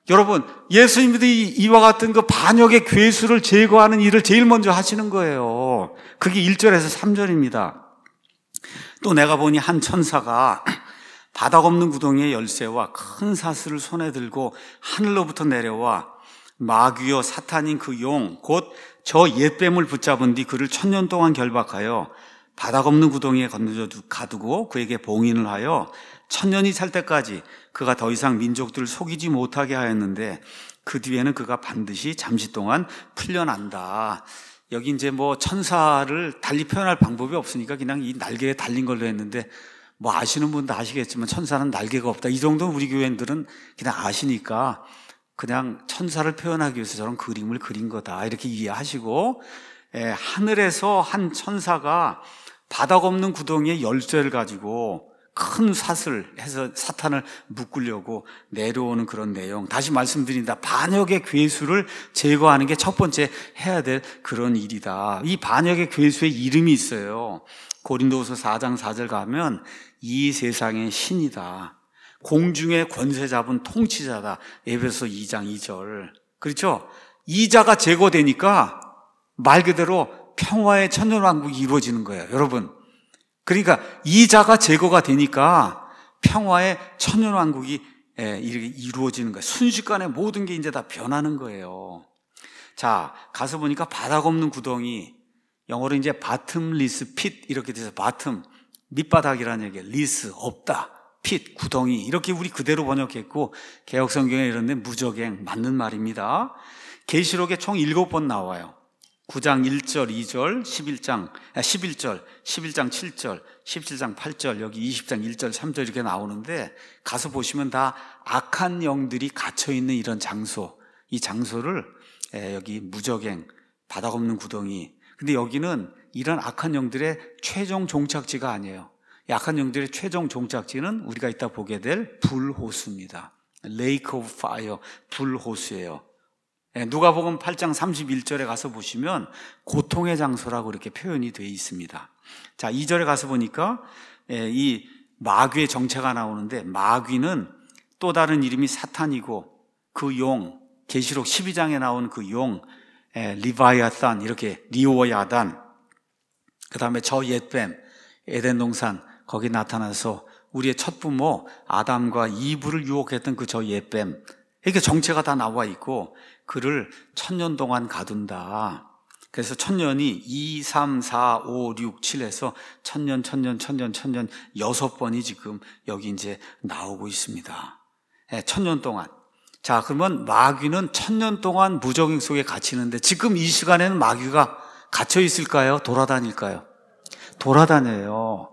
여러분, 예수님들이 이와 같은 그 반역의 괴수를 제거하는 일을 제일 먼저 하시는 거예요. 그게 1절에서 3절입니다. 또 내가 보니 한 천사가 바닥 없는 구덩이의 열쇠와 큰 사슬을 손에 들고 하늘로부터 내려와 마귀여 사탄인 그 용 곧 저 옛뱀을 붙잡은 뒤 그를 1000년 동안 결박하여 바닥 없는 구덩이에 건져 가두고 그에게 봉인을 하여 1000년이 찰 때까지 그가 더 이상 민족들을 속이지 못하게 하였는데 그 뒤에는 그가 반드시 잠시 동안 풀려난다. 여기 이제 뭐 천사를 달리 표현할 방법이 없으니까 그냥 이 날개에 달린 걸로 했는데, 뭐 아시는 분도 아시겠지만 천사는 날개가 없다. 이 정도는 우리 교회인들은 그냥 아시니까 그냥 천사를 표현하기 위해서 저런 그림을 그린 거다 이렇게 이해하시고, 하늘에서 한 천사가 바닥 없는 구덩이에 열쇠를 가지고 큰 사슬 해서 사탄을 묶으려고 내려오는 그런 내용. 다시 말씀드린다. 반역의 괴수를 제거하는 게 첫 번째 해야 될 그런 일이다. 이 반역의 괴수의 이름이 있어요. 고린도후서 4장 4절 가면 이 세상의 신이다. 공중의 권세 잡은 통치자다. 에베소 2장 2절. 그렇죠? 이 자가 제거되니까 말 그대로 평화의 천년왕국이 이루어지는 거예요, 여러분. 그러니까 이 자가 제거가 되니까 평화의 천년왕국이 이루어지는 거예요. 순식간에 모든 게 이제 다 변하는 거예요. 자, 가서 보니까 바닥 없는 구덩이, 영어로 이제 bottomless pit 이렇게 돼서 bottom, 밑바닥이라는 얘기예요. less, 없다. pit, 구덩이 이렇게 우리 그대로 번역했고, 개역성경에 이런데 무적행 맞는 말입니다. 계시록에 총 7번 나와요. 9장 1절, 2절, 11절, 11장 7절, 17장 8절, 여기 20장 1절, 3절 이렇게 나오는데 가서 보시면 다 악한 영들이 갇혀있는 이런 장소, 이 장소를 여기 무적행, 바닥 없는 구덩이. 근데 여기는 이런 악한 영들의 최종 종착지가 아니에요. 이 악한 영들의 최종 종착지는 우리가 이따 보게 될 불호수입니다. Lake of Fire, 불호수예요. 누가복음 8장 31절에 가서 보시면 고통의 장소라고 이렇게 표현이 되어 있습니다. 자, 2절에 가서 보니까 이 마귀의 정체가 나오는데, 마귀는 또 다른 이름이 사탄이고 그 용, 계시록 12장에 나온 그 용, 리바이아탄, 이렇게 리오야단, 그 다음에 저 옛뱀, 에덴 동산 거기 나타나서 우리의 첫 부모 아담과 이브를 유혹했던 그 저 옛뱀, 이렇게 정체가 다 나와 있고 그를 1000년 동안 가둔다. 그래서 1000년이 2, 3, 4, 5, 6, 7에서 1000년, 1000년, 1000년, 1000년 6번이 지금 여기 이제 나오고 있습니다. 1000년 동안. 자, 그러면 마귀는 1000년 동안 무적행 속에 갇히는데 지금 이 시간에는 마귀가 갇혀 있을까요? 돌아다닐까요? 돌아다녀요.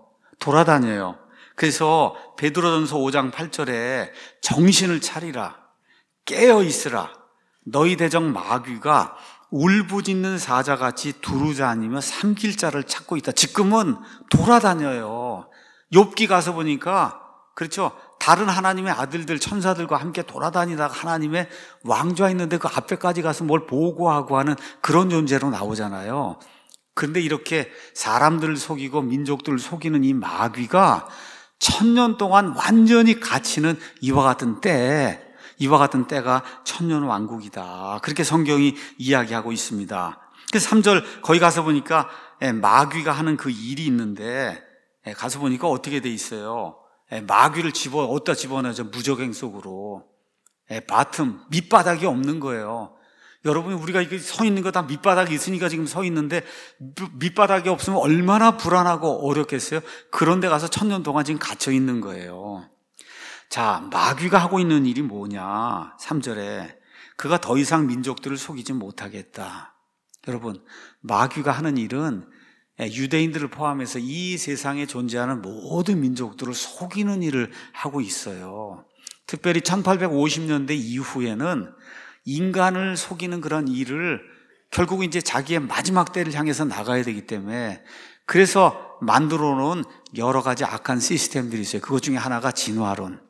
그래서 베드로전서 5장 8절에 정신을 차리라. 깨어 있으라. 너희 대적 마귀가 울부짖는 사자같이 두루다니며 삼킬 자를 찾고 있다. 지금은 돌아다녀요. 욥기 가서 보니까, 그렇죠, 다른 하나님의 아들들 천사들과 함께 돌아다니다가 하나님의 왕좌에 있는데 그 앞에까지 가서 뭘 보고하고 하는 그런 존재로 나오잖아요. 그런데 이렇게 사람들을 속이고 민족들을 속이는 이 마귀가 1000년 동안 완전히 갇히는 이와 같은 때가 천년왕국이다. 그렇게 성경이 이야기하고 있습니다. 그래서 3절 거기 가서 보니까 마귀가 하는 그 일이 있는데, 가서 보니까 어떻게 돼 있어요? 마귀를 어디다 집어넣어서 무적행 속으로. 바텀, 밑바닥이 없는 거예요. 여러분이 우리가 이게 서 있는 거 다 밑바닥이 있으니까 지금 서 있는데, 밑바닥이 없으면 얼마나 불안하고 어렵겠어요? 그런 데 가서 1000년 동안 지금 갇혀 있는 거예요. 자, 마귀가 하고 있는 일이 뭐냐? 3절에 그가 더 이상 민족들을 속이지 못하겠다. 여러분, 마귀가 하는 일은 유대인들을 포함해서 이 세상에 존재하는 모든 민족들을 속이는 일을 하고 있어요. 특별히 1850년대 이후에는 인간을 속이는 그런 일을 결국 이제 자기의 마지막 때를 향해서 나가야 되기 때문에, 그래서 만들어 놓은 여러 가지 악한 시스템들이 있어요. 그것 중에 하나가 진화론.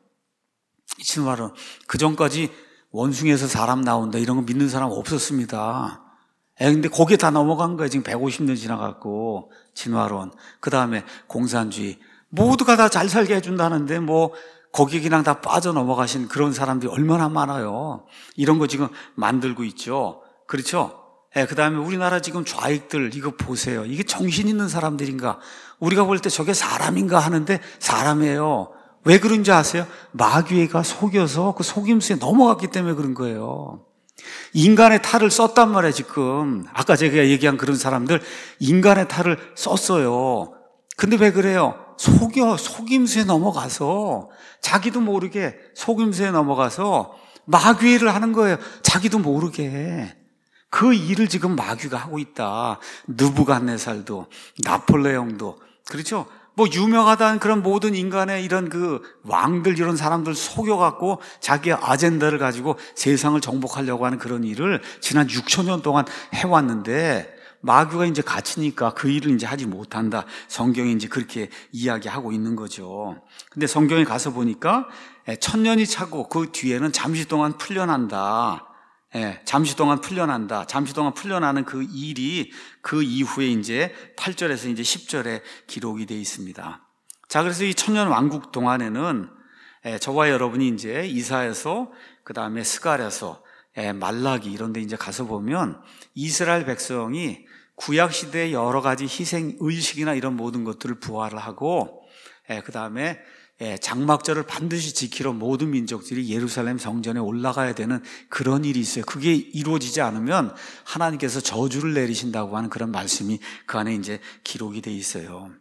그 전까지 원숭이에서 사람 나온다 이런 거 믿는 사람 없었습니다. 근데 거기에 다 넘어간 거예요. 지금 150년 지나갔고. 진화론. 그 다음에 공산주의. 모두가 다 잘 살게 해준다는데 거기에 그냥 다 빠져넘어가신 그런 사람들이 얼마나 많아요. 이런 거 지금 만들고 있죠. 그렇죠? 그 다음에 우리나라 지금 좌익들 이거 보세요. 이게 정신 있는 사람들인가? 우리가 볼 때 저게 사람인가 하는데 사람이에요. 왜 그런지 아세요? 마귀가 속여서 그 속임수에 넘어갔기 때문에 그런 거예요. 인간의 탈을 썼단 말이에요, 지금. 아까 제가 얘기한 그런 사람들, 인간의 탈을 썼어요. 근데 왜 그래요? 속임수에 넘어가서, 자기도 모르게 속임수에 넘어가서 마귀를 하는 거예요. 자기도 모르게. 그 일을 지금 마귀가 하고 있다. 느부갓네살도, 나폴레옹도, 그렇죠? 뭐 유명하다는 그런 모든 인간의 이런 그 왕들 이런 사람들 속여갖고 자기의 아젠다를 가지고 세상을 정복하려고 하는 그런 일을 지난 6천 년 동안 해왔는데 마귀가 이제 갇히니까 그 일을 이제 하지 못한다. 성경이 이제 그렇게 이야기하고 있는 거죠. 근데 성경에 가서 보니까 1000년이 차고 그 뒤에는 잠시 동안 풀려난다. 잠시 동안 풀려난다. 잠시 동안 풀려나는 그 일이 그 이후에 이제 8절에서 이제 10절에 기록이 되어 있습니다. 자, 그래서 이 천년 왕국 동안에는 저와 여러분이 이제 이사야서, 그 다음에 스가랴서, 말라기 이런 데 이제 가서 보면 이스라엘 백성이 구약 시대의 여러 가지 희생 의식이나 이런 모든 것들을 부활을 하고, 그 다음에 장막절을 반드시 지키러 모든 민족들이 예루살렘 성전에 올라가야 되는 그런 일이 있어요. 그게 이루어지지 않으면 하나님께서 저주를 내리신다고 하는 그런 말씀이 그 안에 이제 기록이 돼 있어요.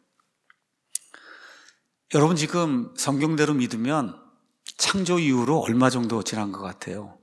여러분 지금 성경대로 믿으면 창조 이후로 얼마 정도 지난 것 같아요?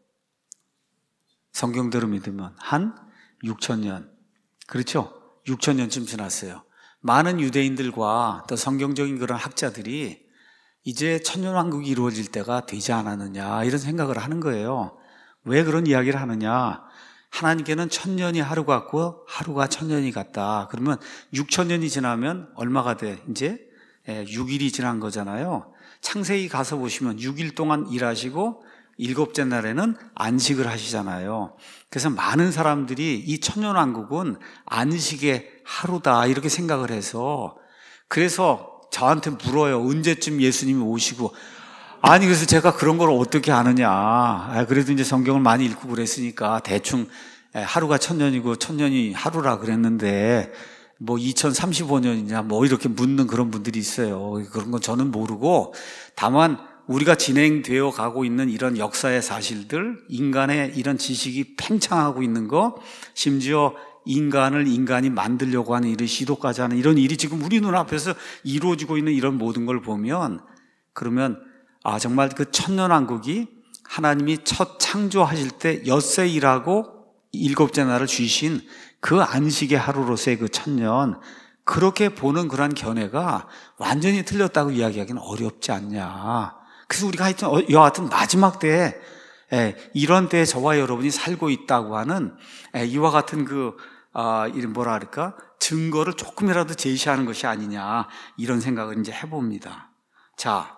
성경대로 믿으면 한 6,000년. 그렇죠? 6,000년쯤 지났어요. 많은 유대인들과 또 성경적인 그런 학자들이 이제 천년왕국이 이루어질 때가 되지 않았느냐 이런 생각을 하는 거예요. 왜 그런 이야기를 하느냐? 하나님께는 1000년이 하루 같고 하루가 1000년이 같다. 그러면 6,000년이 지나면 얼마가 돼? 이제 6일이 지난 거잖아요. 창세기 가서 보시면 6일 동안 일하시고 일곱째 날에는 안식을 하시잖아요. 그래서 많은 사람들이 이 천년왕국은 안식의 하루다 이렇게 생각을 해서, 그래서 저한테 물어요. 언제쯤 예수님이 오시고. 아니, 그래서 제가 그런 걸 어떻게 아느냐. 그래도 이제 성경을 많이 읽고 그랬으니까 대충 하루가 1000년이고 1000년이 하루라 그랬는데 뭐 2035년이냐 뭐 이렇게 묻는 그런 분들이 있어요. 그런 건 저는 모르고, 다만 우리가 진행되어 가고 있는 이런 역사의 사실들, 인간의 이런 지식이 팽창하고 있는 거, 심지어 인간을 인간이 만들려고 하는 일을 시도까지 하는 이런 일이 지금 우리 눈앞에서 이루어지고 있는 이런 모든 걸 보면, 그러면 정말 그 천년왕국이 하나님이 첫 창조하실 때 엿새 일하고 일곱째 날을 쉬신 그 안식의 하루로서의 그 1000년, 그렇게 보는 그런 견해가 완전히 틀렸다고 이야기하기는 어렵지 않냐. 그래서 우리가 하여튼 여하튼 마지막 때에 이런 때에 저와 여러분이 살고 있다고 하는 이와 같은 뭐라 할까? 증거를 조금이라도 제시하는 것이 아니냐, 이런 생각을 이제 해봅니다. 자,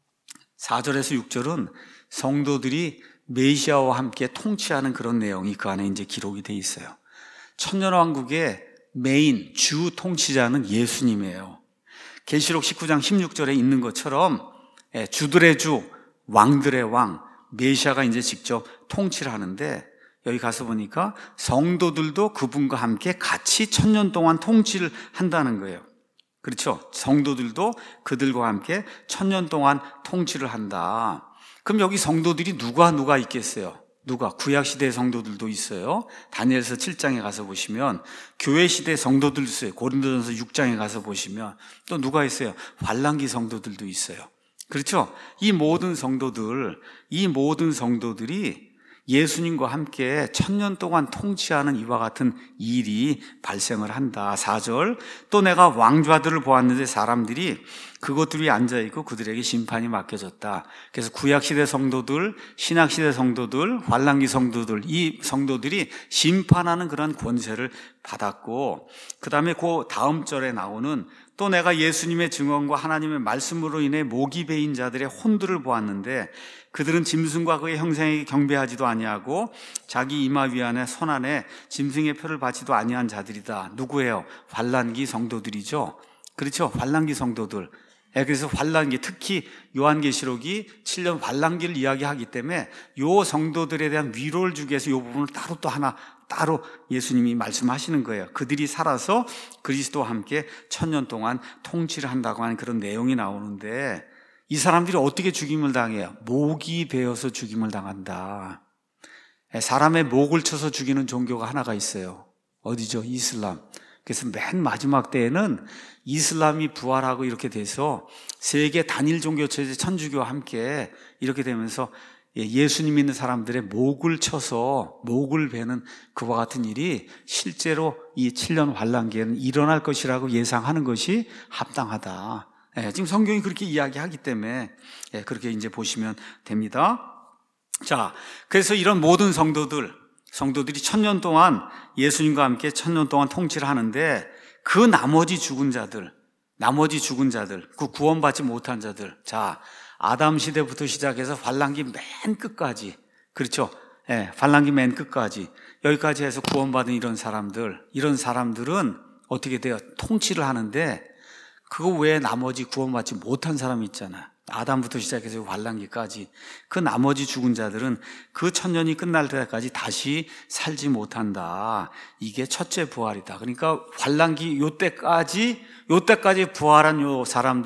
4절에서 6절은 성도들이 메시아와 함께 통치하는 그런 내용이 그 안에 이제 기록이 돼 있어요. 천년왕국의 메인 주 통치자는 예수님이에요. 계시록 19장 16절에 있는 것처럼 주들의 주, 왕들의 왕, 메시아가 이제 직접 통치를 하는데, 여기 가서 보니까 성도들도 그분과 함께 같이 1000년 동안 통치를 한다는 거예요. 그렇죠? 성도들도 그들과 함께 1000년 동안 통치를 한다. 그럼 여기 성도들이 누가 있겠어요? 구약시대 성도들도 있어요. 다니엘서 7장에 가서 보시면 교회 시대 성도들도 있어요. 고린도전서 6장에 가서 보시면 또 누가 있어요? 환란기 성도들도 있어요. 그렇죠? 이 모든 성도들이 예수님과 함께 1000년 동안 통치하는 이와 같은 일이 발생을 한다. 4절, 또 내가 왕좌들을 보았는데 사람들이 그것들이 앉아있고 그들에게 심판이 맡겨졌다. 그래서 구약시대 성도들, 신약시대 성도들, 환란기 성도들, 이 성도들이 심판하는 그런 권세를 받았고, 그 다음에 그 다음 절에 나오는 또 내가 예수님의 증언과 하나님의 말씀으로 인해 목이 베인 자들의 혼들을 보았는데 그들은 짐승과 그의 형상에게 경배하지도 아니하고 자기 이마 위안에 손 안에 짐승의 표를 받지도 아니한 자들이다. 누구예요? 환란기 성도들이죠. 그렇죠? 환란기 성도들. 그래서 환란기, 특히 요한계시록이 7년 환란기를 이야기하기 때문에 요 성도들에 대한 위로를 주기 위해서 요 부분을 따로 예수님이 말씀하시는 거예요. 그들이 살아서 그리스도와 함께 1000년 동안 통치를 한다고 하는 그런 내용이 나오는데, 이 사람들이 어떻게 죽임을 당해요? 목이 베어서 죽임을 당한다. 사람의 목을 쳐서 죽이는 종교가 하나가 있어요. 어디죠? 이슬람. 그래서 맨 마지막 때에는 이슬람이 부활하고 이렇게 돼서 세계 단일 종교체제 천주교와 함께 이렇게 되면서 예수님 믿는 사람들의 목을 쳐서 목을 베는 그와 같은 일이 실제로 이 7년 환란기에는 일어날 것이라고 예상하는 것이 합당하다. 지금 성경이 그렇게 이야기하기 때문에 그렇게 이제 보시면 됩니다. 자, 그래서 이런 모든 성도들이 1000년 동안 예수님과 함께 1000년 동안 통치를 하는데, 그 나머지 죽은 자들, 그 구원받지 못한 자들, 자, 아담 시대부터 시작해서 환란기 맨 끝까지, 그렇죠? 환란기 맨 끝까지, 여기까지 해서 구원받은 이런 사람들은 어떻게 돼요? 통치를 하는데, 그거 외에 나머지 구원받지 못한 사람이 있잖아요. 아담부터 시작해서 환란기까지 그 나머지 죽은 자들은 그 1000년이 끝날 때까지 다시 살지 못한다. 이게 첫째 부활이다. 그러니까 환란기 요때까지 부활한 요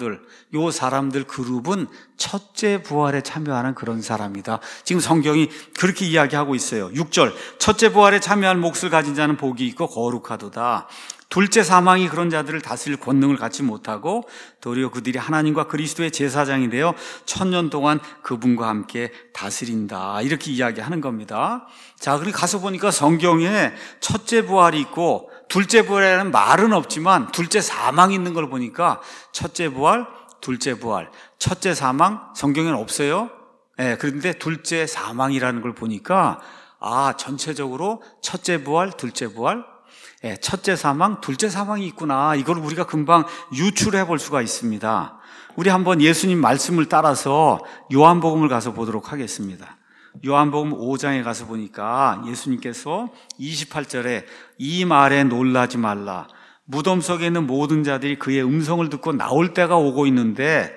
사람들 그룹은 첫째 부활에 참여하는 그런 사람이다. 지금 성경이 그렇게 이야기하고 있어요. 6절, 첫째 부활에 참여할 몫을 가진 자는 복이 있고 거룩하도다. 둘째 사망이 그런 자들을 다스릴 권능을 갖지 못하고 도리어 그들이 하나님과 그리스도의 제사장이 되어 1000년 동안 그분과 함께 다스린다. 이렇게 이야기하는 겁니다. 자, 그리고 가서 보니까 성경에 첫째 부활이 있고 둘째 부활이라는 말은 없지만 둘째 사망이 있는 걸 보니까 첫째 부활, 둘째 부활, 첫째 사망 성경에는 없어요. 그런데 둘째 사망이라는 걸 보니까 전체적으로 첫째 부활, 둘째 부활, 첫째 사망, 둘째 사망이 있구나. 이걸 우리가 금방 유출해 볼 수가 있습니다. 우리 한번 예수님 말씀을 따라서 요한복음을 가서 보도록 하겠습니다. 요한복음 5장에 가서 보니까 예수님께서 28절에 이 말에 놀라지 말라. 무덤 속에 있는 모든 자들이 그의 음성을 듣고 나올 때가 오고 있는데,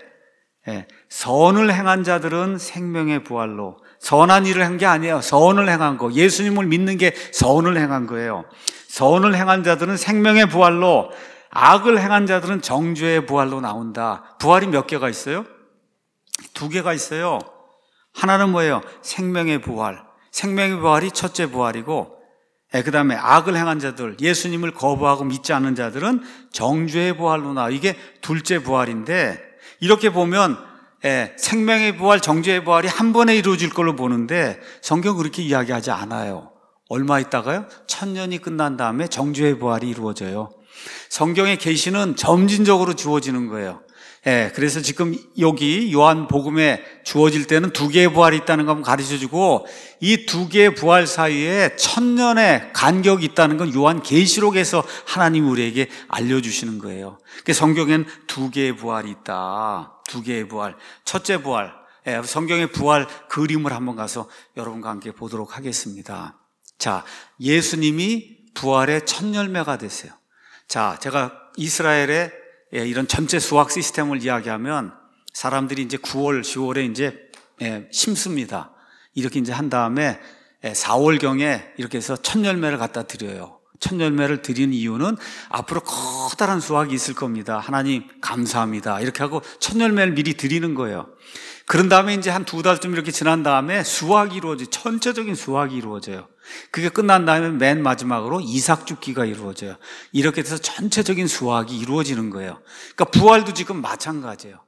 선을 행한 자들은 생명의 부활로, 선한 일을 한 게 아니에요. 선을 행한 거. 예수님을 믿는 게 선을 행한 거예요. 선을 행한 자들은 생명의 부활로, 악을 행한 자들은 정죄의 부활로 나온다. 부활이 몇 개가 있어요? 2개가 있어요. 하나는 뭐예요? 생명의 부활. 생명의 부활이 첫째 부활이고, 그 다음에 악을 행한 자들, 예수님을 거부하고 믿지 않는 자들은 정죄의 부활로 나와. 이게 둘째 부활인데, 이렇게 보면 생명의 부활, 정죄의 부활이 한 번에 이루어질 걸로 보는데 성경은 그렇게 이야기하지 않아요. 얼마 있다가요? 1000년이 끝난 다음에 정죄의 부활이 이루어져요. 성경의 계시는 점진적으로 주어지는 거예요. 그래서 지금 여기 요한복음에 주어질 때는 2개의 부활이 있다는 걸 가르쳐주고, 이 2개의 부활 사이에 1000년의 간격이 있다는 건 요한계시록에서 하나님이 우리에게 알려주시는 거예요. 그래서 성경에는 2개의 부활이 있다. 2개의 부활. 첫째 부활. 성경의 부활 그림을 한번 가서 여러분과 함께 보도록 하겠습니다. 자, 예수님이 부활의 첫 열매가 되세요. 자, 제가 이스라엘의 이런 전체 수확 시스템을 이야기하면 사람들이 이제 9월, 10월에 이제 심습니다. 이렇게 이제 한 다음에 4월경에 이렇게 해서 첫 열매를 갖다 드려요. 첫 열매를 드리는 이유는 앞으로 커다란 수확이 있을 겁니다. 하나님 감사합니다. 이렇게 하고 첫 열매를 미리 드리는 거예요. 그런 다음에 이제 한 2달쯤 이렇게 지난 다음에 수확이 이루어져요. 전체적인 수확이 이루어져요. 그게 끝난 다음에 맨 마지막으로 이삭 줍기가 이루어져요. 이렇게 돼서 전체적인 수확이 이루어지는 거예요. 그러니까 부활도 지금 마찬가지예요.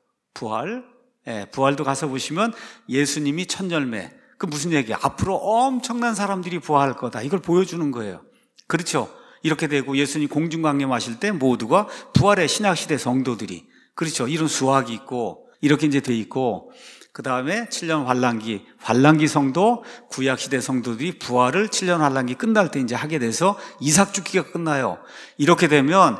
부활도 가서 보시면 예수님이 첫 열매. 그 무슨 얘기야? 앞으로 엄청난 사람들이 부활할 거다. 이걸 보여주는 거예요. 그렇죠? 이렇게 되고 예수님 공중강림하실 때 모두가 부활의 신약시대 성도들이, 그렇죠? 이런 수확이 있고 이렇게 이제 돼 있고, 그 다음에 7년 환란기 성도, 구약시대 성도들이 부활을 7년 환란기 끝날 때 이제 하게 돼서 이삭 줍기가 끝나요. 이렇게 되면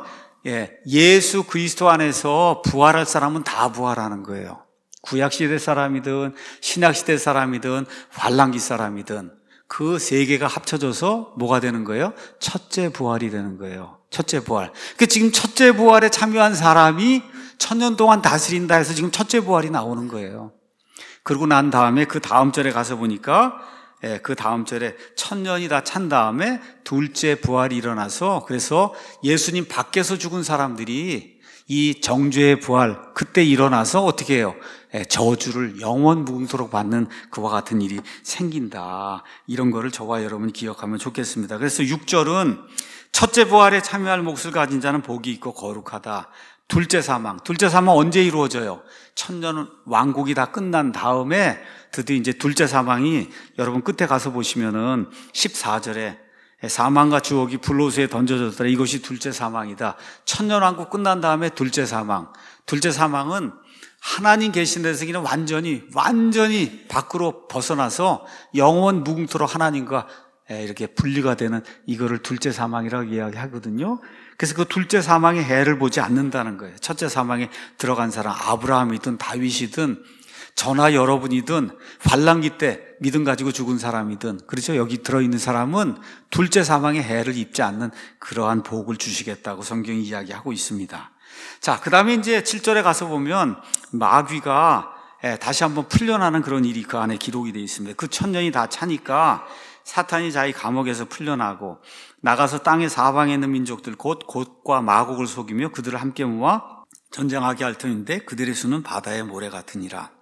예수 그리스도 안에서 부활할 사람은 다 부활하는 거예요. 구약시대 사람이든 신약시대 사람이든 환란기 사람이든 그 3개가 합쳐져서 뭐가 되는 거예요? 첫째 부활이 되는 거예요. 첫째 부활. 그러니까 지금 첫째 부활에 참여한 사람이 천년 동안 다스린다 해서 지금 첫째 부활이 나오는 거예요. 그러고 난 다음에 그 다음 절에 가서 보니까 그 다음 절에 천년이 다 찬 다음에 둘째 부활이 일어나서, 그래서 예수님 밖에서 죽은 사람들이 이 정죄의 부활 그때 일어나서 어떻게 해요? 저주를 영원 무궁토록 받는 그와 같은 일이 생긴다. 이런 거를 저와 여러분이 기억하면 좋겠습니다. 그래서 6절은 첫째 부활에 참여할 몫을 가진 자는 복이 있고 거룩하다. 둘째 사망 언제 이루어져요? 천년 왕국이 다 끝난 다음에 드디어 이제 둘째 사망이, 여러분 끝에 가서 보시면은 14절에 사망과 주옥이 불로수에 던져졌더라. 이것이 둘째 사망이다. 천년 왕국 끝난 다음에 둘째 사망. 둘째 사망은 하나님 계신 데서는 완전히 밖으로 벗어나서 영원 무궁토록 하나님과 이렇게 분리가 되는, 이거를 둘째 사망이라고 이야기하거든요. 그래서 그 둘째 사망의 해를 보지 않는다는 거예요. 첫째 사망에 들어간 사람, 아브라함이든 다윗이든 저나 여러분이든 환란기 때 믿음 가지고 죽은 사람이든, 그렇죠? 여기 들어있는 사람은 둘째 사망의 해를 입지 않는 그러한 복을 주시겠다고 성경이 이야기하고 있습니다. 자, 그 다음에 이제 7절에 가서 보면 마귀가 다시 한번 풀려나는 그런 일이 그 안에 기록이 되어 있습니다. 그 천년이 다 차니까 사탄이 자기 감옥에서 풀려나고 나가서 땅의 사방에 있는 민족들 곧 곧과 마곡을 속이며 그들을 함께 모아 전쟁하게 할 터인데 그들의 수는 바다의 모래 같으니라.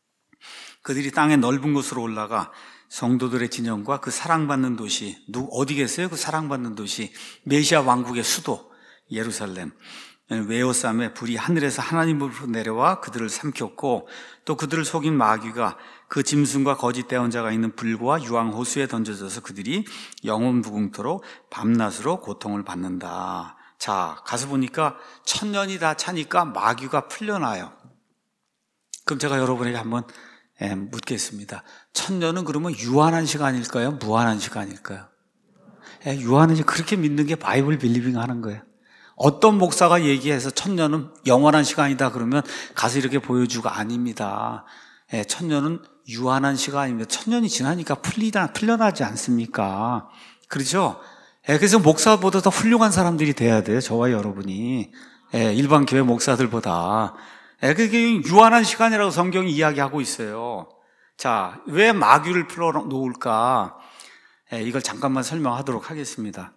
그들이 땅의 넓은 곳으로 올라가 성도들의 진영과 그 사랑받는 도시, 어디겠어요? 그 사랑받는 도시, 메시아 왕국의 수도 예루살렘, 웨어삼에 불이 하늘에서 하나님으로부터 내려와 그들을 삼켰고, 또 그들을 속인 마귀가 그 짐승과 거짓 대언자가 있는 불과 유황 호수에 던져져서 그들이 영원 무궁토록 밤낮으로 고통을 받는다. 자, 가서 보니까 천년이 다 차니까 마귀가 풀려나요. 그럼 제가 여러분에게 한번 묻겠습니다. 천년은 그러면 유한한 시간일까요? 무한한 시간일까요? 유한한 시간, 그렇게 믿는 게 바이블 빌리빙 하는 거예요. 어떤 목사가 얘기해서 천년은 영원한 시간이다 그러면 가서 이렇게 보여주고, 아닙니다. 천년은 유한한 시간입니다. 천년이 지나니까 풀려나지 않습니까? 그렇죠? 그래서 목사보다 더 훌륭한 사람들이 돼야 돼요. 저와 여러분이. 일반 교회 목사들보다. 그게 유한한 시간이라고 성경이 이야기하고 있어요. 자, 왜 마귀를 풀어놓을까? 이걸 잠깐만 설명하도록 하겠습니다.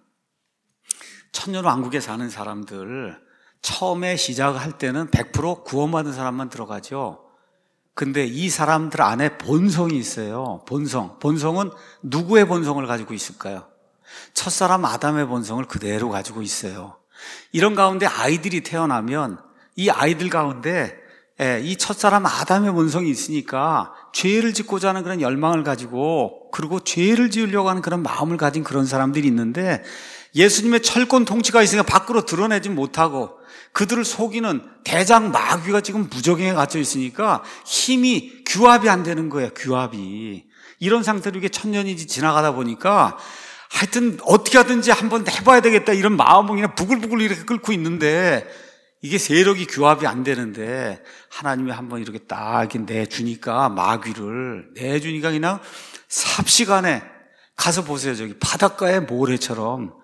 천년 왕국에 사는 사람들, 처음에 시작할 때는 100% 구원받은 사람만 들어가죠. 근데 이 사람들 안에 본성이 있어요. 본성은 누구의 본성을 가지고 있을까요? 첫사람 아담의 본성을 그대로 가지고 있어요. 이런 가운데 아이들이 태어나면 이 아이들 가운데 이 첫사람 아담의 본성이 있으니까 죄를 짓고자 하는 그런 열망을 가지고, 그리고 죄를 지으려고 하는 그런 마음을 가진 그런 사람들이 있는데, 예수님의 철권 통치가 있으니까 밖으로 드러내지 못하고 그들을 속이는 대장 마귀가 지금 무적행에 갇혀 있으니까 힘이 규합이 안 되는 거예요. 규합이. 이런 상태로 이게 천년이 지나가다 보니까 하여튼 어떻게 하든지 한번 해봐야 되겠다 이런 마음은 그냥 부글부글 이렇게 끓고 있는데, 이게 세력이 규합이 안 되는데 하나님이 한번 이렇게 딱 내주니까, 마귀를 내주니까 그냥 삽시간에 가서 보세요. 저기 바닷가의 모래처럼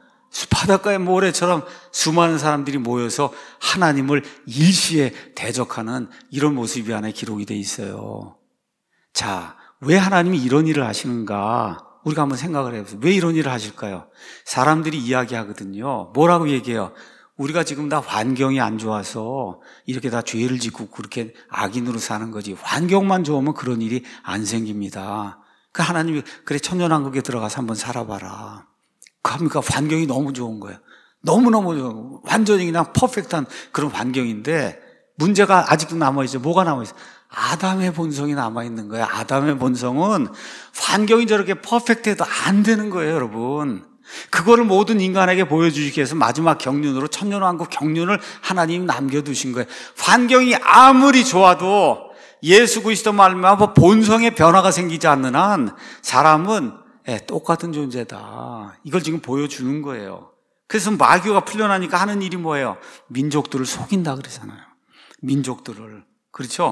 수많은 사람들이 모여서 하나님을 일시에 대적하는 이런 모습이 안에 기록이 돼 있어요. 자, 왜 하나님이 이런 일을 하시는가? 우리가 한번 생각을 해보세요. 왜 이런 일을 하실까요? 사람들이 이야기하거든요. 뭐라고 얘기해요? 우리가 지금 다 환경이 안 좋아서 이렇게 다 죄를 짓고 그렇게 악인으로 사는 거지, 환경만 좋으면 그런 일이 안 생깁니다. 그 하나님이 그래 천년왕국에 들어가서 한번 살아봐라. 그러니까 환경이 너무 좋은 거예요. 너무너무 좋은 거예요. 완전히 그냥 퍼펙트한 그런 환경인데 문제가 아직도 남아있어요. 뭐가 남아있어요? 아담의 본성이 남아있는 거예요. 아담의 본성은 환경이 저렇게 퍼펙트해도 안 되는 거예요, 여러분. 그거를 모든 인간에게 보여주시기 위해서 마지막 경륜으로 천년왕국 경륜을 하나님이 남겨두신 거예요. 환경이 아무리 좋아도 예수 그리스도 말미암아 본성의 변화가 생기지 않는 한 사람은 똑같은 존재다. 이걸 지금 보여주는 거예요. 그래서 마귀가 풀려나니까 하는 일이 뭐예요? 민족들을 속인다 그러잖아요. 민족들을. 그렇죠?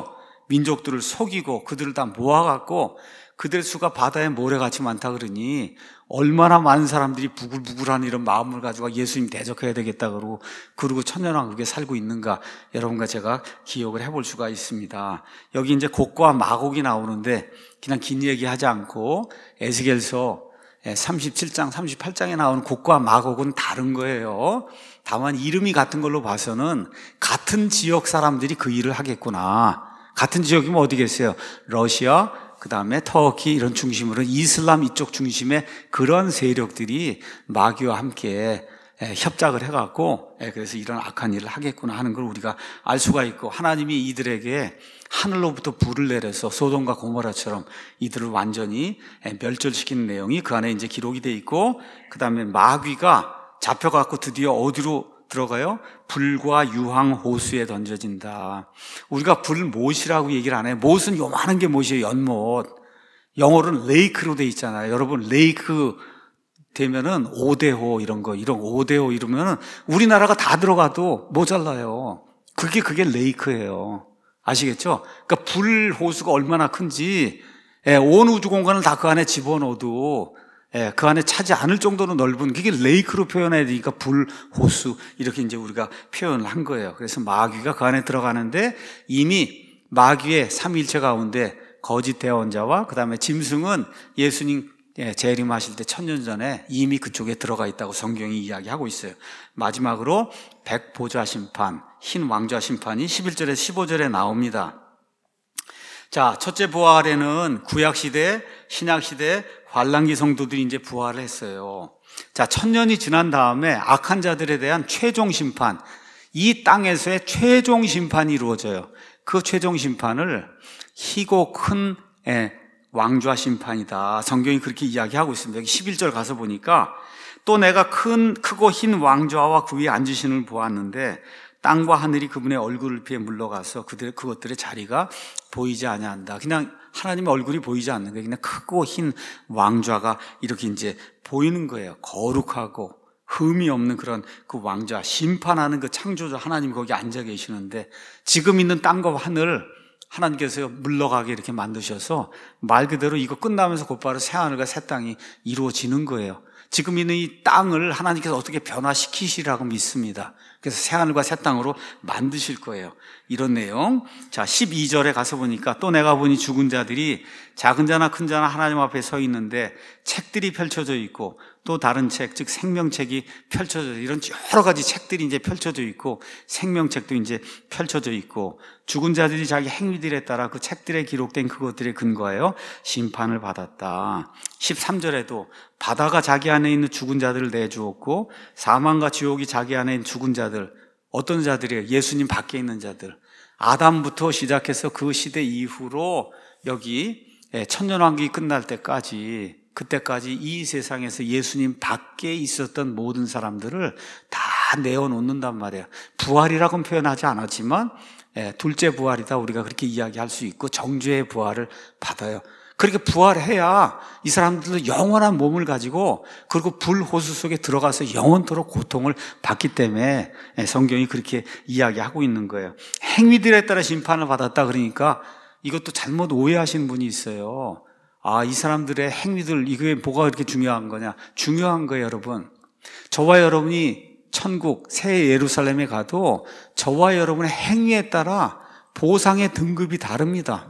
민족들을 속이고 그들을 다 모아갖고 그들 수가 바다의 모래같이 많다 그러니 얼마나 많은 사람들이 부글부글한 이런 마음을 가지고 예수님 대적해야 되겠다 그러고 천년왕국에 살고 있는가, 여러분과 제가 기억을 해볼 수가 있습니다. 여기 이제 곡과 마곡이 나오는데 그냥 긴 얘기하지 않고 에스겔서 37장, 38장에 나오는 곡과 마곡은 다른 거예요. 다만 이름이 같은 걸로 봐서는 같은 지역 사람들이 그 일을 하겠구나. 같은 지역이면 어디겠어요? 러시아, 그 다음에 터키 이런 중심으로 이슬람 이쪽 중심의 그런 세력들이 마귀와 함께 협작을 해갖고 그래서 이런 악한 일을 하겠구나 하는 걸 우리가 알 수가 있고, 하나님이 이들에게 하늘로부터 불을 내려서 소돔과 고모라처럼 이들을 완전히 멸절시키는 내용이 그 안에 이제 기록이 돼 있고, 그 다음에 마귀가 잡혀갖고 드디어 어디로 들어가요? 불과 유황 호수에 던져진다. 우리가 불못이라고 얘기를 안 해요. 못은 요만한 게 못이에요. 연못. 영어로는 레이크로 돼 있잖아요. 여러분 레이크 되면은 5대호 이런 5대호 이러면은 우리나라가 다 들어가도 모자라요. 그게 레이크예요. 아시겠죠? 그러니까 불 호수가 얼마나 큰지 온 우주 공간을 다 그 안에 집어넣어도 그 안에 차지 않을 정도로 넓은, 그게 레이크로 표현해야 되니까 불 호수 이렇게 이제 우리가 표현을 한 거예요. 그래서 마귀가 그 안에 들어가는데 이미 마귀의 삼위일체 가운데 거짓 대언자와 그 다음에 짐승은 예수님 재림하실 때 1000년 전에 이미 그쪽에 들어가 있다고 성경이 이야기하고 있어요. 마지막으로 백보좌 심판, 흰 왕좌 심판이 11절에 15절에 나옵니다. 자, 첫째 부활에는 구약시대, 신약시대 환란기 성도들이 이제 부활을 했어요. 자, 1000년이 지난 다음에 악한 자들에 대한 최종 심판, 이 땅에서의 최종 심판이 이루어져요. 그 최종 심판을 희고 큰 왕좌 심판이다. 성경이 그렇게 이야기하고 있습니다. 여기 11절 가서 보니까 또 내가 크고 흰 왕좌와 그 위에 앉으시는 보았는데 땅과 하늘이 그분의 얼굴을 피해 물러가서 그것들의 자리가 보이지 아니한다. 그냥 하나님의 얼굴이 보이지 않는 거예요. 그냥 크고 흰 왕좌가 이렇게 이제 보이는 거예요. 거룩하고 흠이 없는 그런 그 왕좌, 심판하는 그 창조주 하나님이 거기 앉아 계시는데, 지금 있는 땅과 하늘 하나님께서 물러가게 이렇게 만드셔서 말 그대로 이거 끝나면서 곧바로 새하늘과 새 땅이 이루어지는 거예요. 지금 있는 이 땅을 하나님께서 어떻게 변화시키시라고 믿습니다. 그래서 새하늘과 새 땅으로 만드실 거예요. 이런 내용. 자, 12절에 가서 보니까 또 내가 보니 죽은 자들이 작은 자나 큰 자나 하나님 앞에 서 있는데 책들이 펼쳐져 있고 또 다른 책, 즉 생명책이 펼쳐져, 이런 여러 가지 책들이 이제 펼쳐져 있고 생명책도 이제 펼쳐져 있고, 죽은 자들이 자기 행위들에 따라 그 책들에 기록된 그것들에 근거하여 심판을 받았다. 13절에도 바다가 자기 안에 있는 죽은 자들을 내주었고 사망과 지옥이 자기 안에 있는 죽은 자들, 어떤 자들이에요? 예수님 밖에 있는 자들. 아담부터 시작해서 그 시대 이후로 여기 천년왕국이 끝날 때까지, 그때까지 이 세상에서 예수님 밖에 있었던 모든 사람들을 다 내어놓는단 말이에요. 부활이라고는 표현하지 않았지만 둘째 부활이다, 우리가 그렇게 이야기할 수 있고 정죄의 부활을 받아요. 그렇게 부활해야 이 사람들도 영원한 몸을 가지고, 그리고 불호수 속에 들어가서 영원토록 고통을 받기 때문에 성경이 그렇게 이야기하고 있는 거예요. 행위들에 따라 심판을 받았다 그러니까 이것도 잘못 오해하시는 분이 있어요. 아, 이 사람들의 행위들, 이게 뭐가 그렇게 중요한 거냐? 중요한 거예요, 여러분. 저와 여러분이 천국, 새 예루살렘에 가도 저와 여러분의 행위에 따라 보상의 등급이 다릅니다.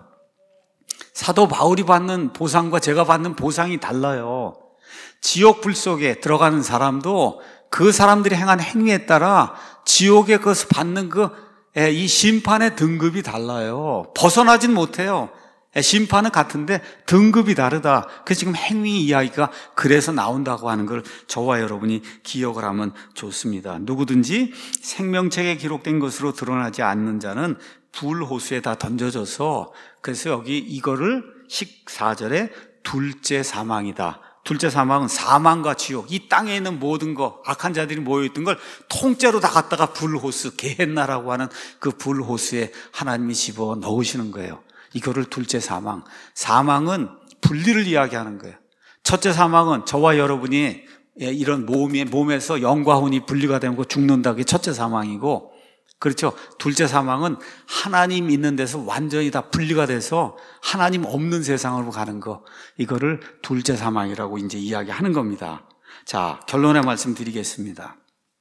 사도 바울이 받는 보상과 제가 받는 보상이 달라요. 지옥 불 속에 들어가는 사람도 그 사람들이 행한 행위에 따라 지옥에 그것을 받는 이 심판의 등급이 달라요. 벗어나진 못해요. 심판은 같은데 등급이 다르다. 그래서 지금 행위 이야기가 그래서 나온다고 하는 걸 저와 여러분이 기억을 하면 좋습니다. 누구든지 생명책에 기록된 것으로 드러나지 않는 자는 불호수에 다 던져져서, 그래서 여기 이거를 14절에 둘째 사망이다. 둘째 사망은 사망과 지옥, 이 땅에 있는 모든 거, 악한 자들이 모여있던 걸 통째로 다 갖다가 불호수, 게헨나라고 하는 그 불호수에 하나님이 집어 넣으시는 거예요. 이거를 둘째 사망. 사망은 분리를 이야기하는 거예요. 첫째 사망은 저와 여러분이 이런 몸에서 영과 혼이 분리가 되고 죽는다. 그게 첫째 사망이고, 그렇죠? 둘째 사망은 하나님 있는 데서 완전히 다 분리가 돼서 하나님 없는 세상으로 가는 거, 이거를 둘째 사망이라고 이제 이야기하는 겁니다. 자, 결론의 말씀 드리겠습니다.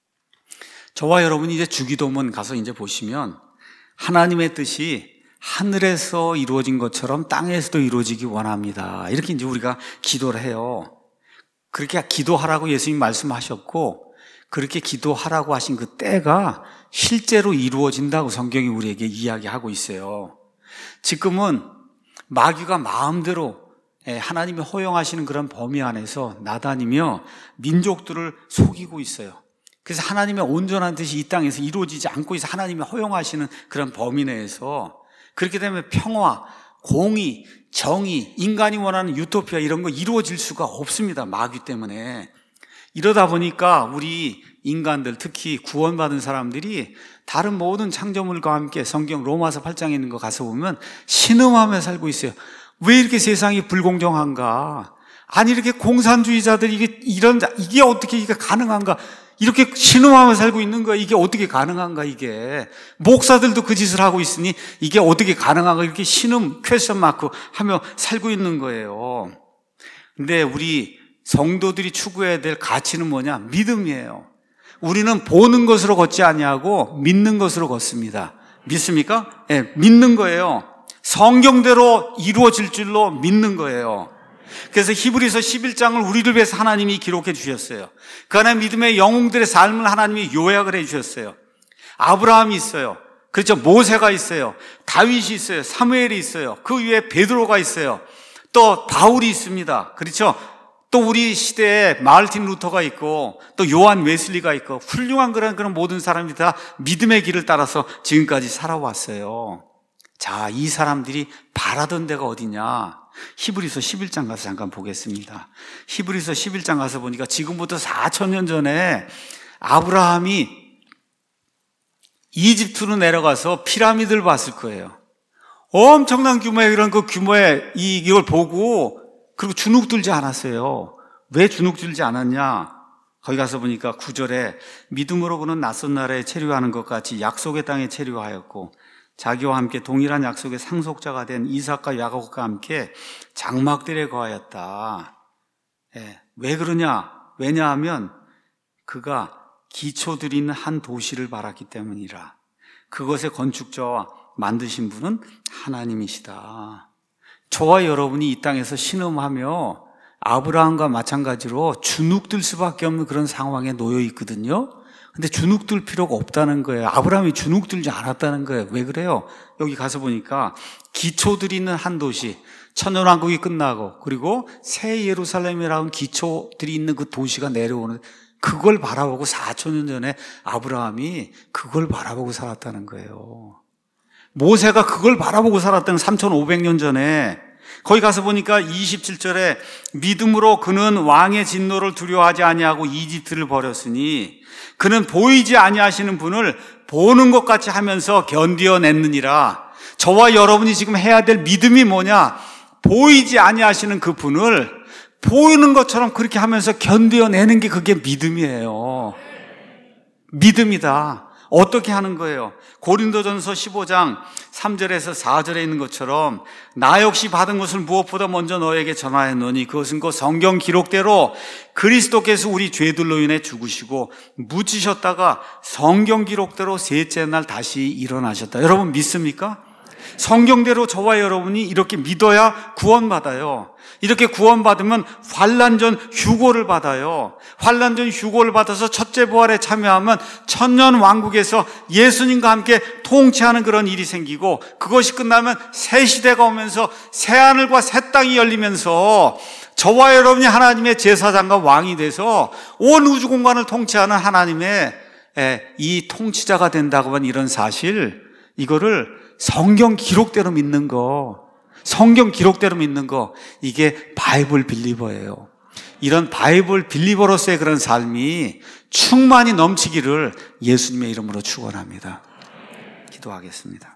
저와 여러분이 이제 주기도문 가서 이제 보시면 하나님의 뜻이 하늘에서 이루어진 것처럼 땅에서도 이루어지기 원합니다. 이렇게 이제 우리가 기도를 해요. 그렇게 기도하라고 예수님 말씀하셨고, 그렇게 기도하라고 하신 그 때가 실제로 이루어진다고 성경이 우리에게 이야기하고 있어요. 지금은 마귀가 마음대로 하나님이 허용하시는 그런 범위 안에서 나다니며 민족들을 속이고 있어요. 그래서 하나님의 온전한 뜻이 이 땅에서 이루어지지 않고 있어. 하나님이 허용하시는 그런 범위 내에서 그렇게 되면 평화, 공의, 정의, 인간이 원하는 유토피아 이런 거 이루어질 수가 없습니다. 마귀 때문에. 이러다 보니까 우리 인간들, 특히 구원받은 사람들이 다른 모든 창조물과 함께 성경 로마서 8장에 있는 거 가서 보면 신음하며 살고 있어요. 왜 이렇게 세상이 불공정한가? 아니, 이렇게 공산주의자들이 이게 어떻게 이게 가능한가? 이렇게 신음하며 살고 있는 거야. 이게 어떻게 가능한가, 이게. 목사들도 그 짓을 하고 있으니 이게 어떻게 가능한가, 이렇게 신음, 퀘스천 마크 하며 살고 있는 거예요. 근데 우리 성도들이 추구해야 될 가치는 뭐냐? 믿음이에요. 우리는 보는 것으로 걷지 아니하고 믿는 것으로 걷습니다. 믿습니까? 네, 믿는 거예요. 성경대로 이루어질 줄로 믿는 거예요. 그래서 히브리서 11장을 우리를 위해서 하나님이 기록해 주셨어요. 그 안에 믿음의 영웅들의 삶을 하나님이 요약을 해 주셨어요. 아브라함이 있어요. 그렇죠. 모세가 있어요. 다윗이 있어요. 사무엘이 있어요. 그 위에 베드로가 있어요. 또 바울이 있습니다. 그렇죠. 또 우리 시대에 마르틴 루터가 있고 또 요한 웨슬리가 있고 훌륭한 그런 모든 사람들이 다 믿음의 길을 따라서 지금까지 살아왔어요. 자, 이 사람들이 바라던 데가 어디냐? 히브리서 11장 가서 잠깐 보겠습니다. 히브리서 11장 가서 보니까 지금부터 4,000년 전에 아브라함이 이집트로 내려가서 피라미드를 봤을 거예요. 엄청난 규모의 이런 그 규모의 이걸 보고 그리고 주눅 들지 않았어요. 왜 주눅 들지 않았냐? 거기 가서 보니까 9절에 믿음으로 그는 낯선 나라에 체류하는 것 같이 약속의 땅에 체류하였고 자기와 함께 동일한 약속의 상속자가 된 이삭과 야곱과 함께 장막들에 거하였다. 왜 그러냐? 왜냐하면 그가 기초들이 있는 한 도시를 바랐기 때문이라. 그것의 건축자와 만드신 분은 하나님이시다. 저와 여러분이 이 땅에서 신음하며 아브라함과 마찬가지로 주눅들 수밖에 없는 그런 상황에 놓여 있거든요. 근데 주눅들 필요가 없다는 거예요. 아브라함이 주눅들지 않았다는 거예요. 왜 그래요? 여기 가서 보니까 기초들이 있는 한 도시, 천년왕국이 끝나고 그리고 새 예루살렘이라는 기초들이 있는 그 도시가 내려오는, 그걸 바라보고 4,000년 전에 아브라함이 그걸 바라보고 살았다는 거예요. 모세가 그걸 바라보고 살았다는 3,500년 전에. 거기 가서 보니까 27절에 믿음으로 그는 왕의 진노를 두려워하지 아니하고 이집트를 버렸으니 그는 보이지 아니하시는 분을 보는 것 같이 하면서 견디어냈느니라. 저와 여러분이 지금 해야 될 믿음이 뭐냐? 보이지 아니하시는 그 분을 보이는 것처럼 그렇게 하면서 견디어내는 게 그게 믿음이에요. 믿음이다. 어떻게 하는 거예요? 고린도전서 15장 3절에서 4절에 있는 것처럼 나 역시 받은 것을 무엇보다 먼저 너에게 전하였노니 그것은 그 성경 기록대로 그리스도께서 우리 죄들로 인해 죽으시고 묻히셨다가 성경 기록대로 셋째 날 다시 일어나셨다. 여러분 믿습니까? 성경대로 저와 여러분이 이렇게 믿어야 구원받아요. 이렇게 구원받으면 환난전 휴고를 받아요. 환난전 휴고를 받아서 첫째 부활에 참여하면 천년 왕국에서 예수님과 함께 통치하는 그런 일이 생기고, 그것이 끝나면 새 시대가 오면서 새 하늘과 새 땅이 열리면서 저와 여러분이 하나님의 제사장과 왕이 돼서 온 우주 공간을 통치하는 하나님의 이 통치자가 된다고 하는 이런 사실, 이거를 성경 기록대로 믿는 거, 성경 기록대로 믿는 거, 이게 바이블 빌리버예요. 이런 바이블 빌리버로서의 그런 삶이 충만히 넘치기를 예수님의 이름으로 축원합니다. 기도하겠습니다.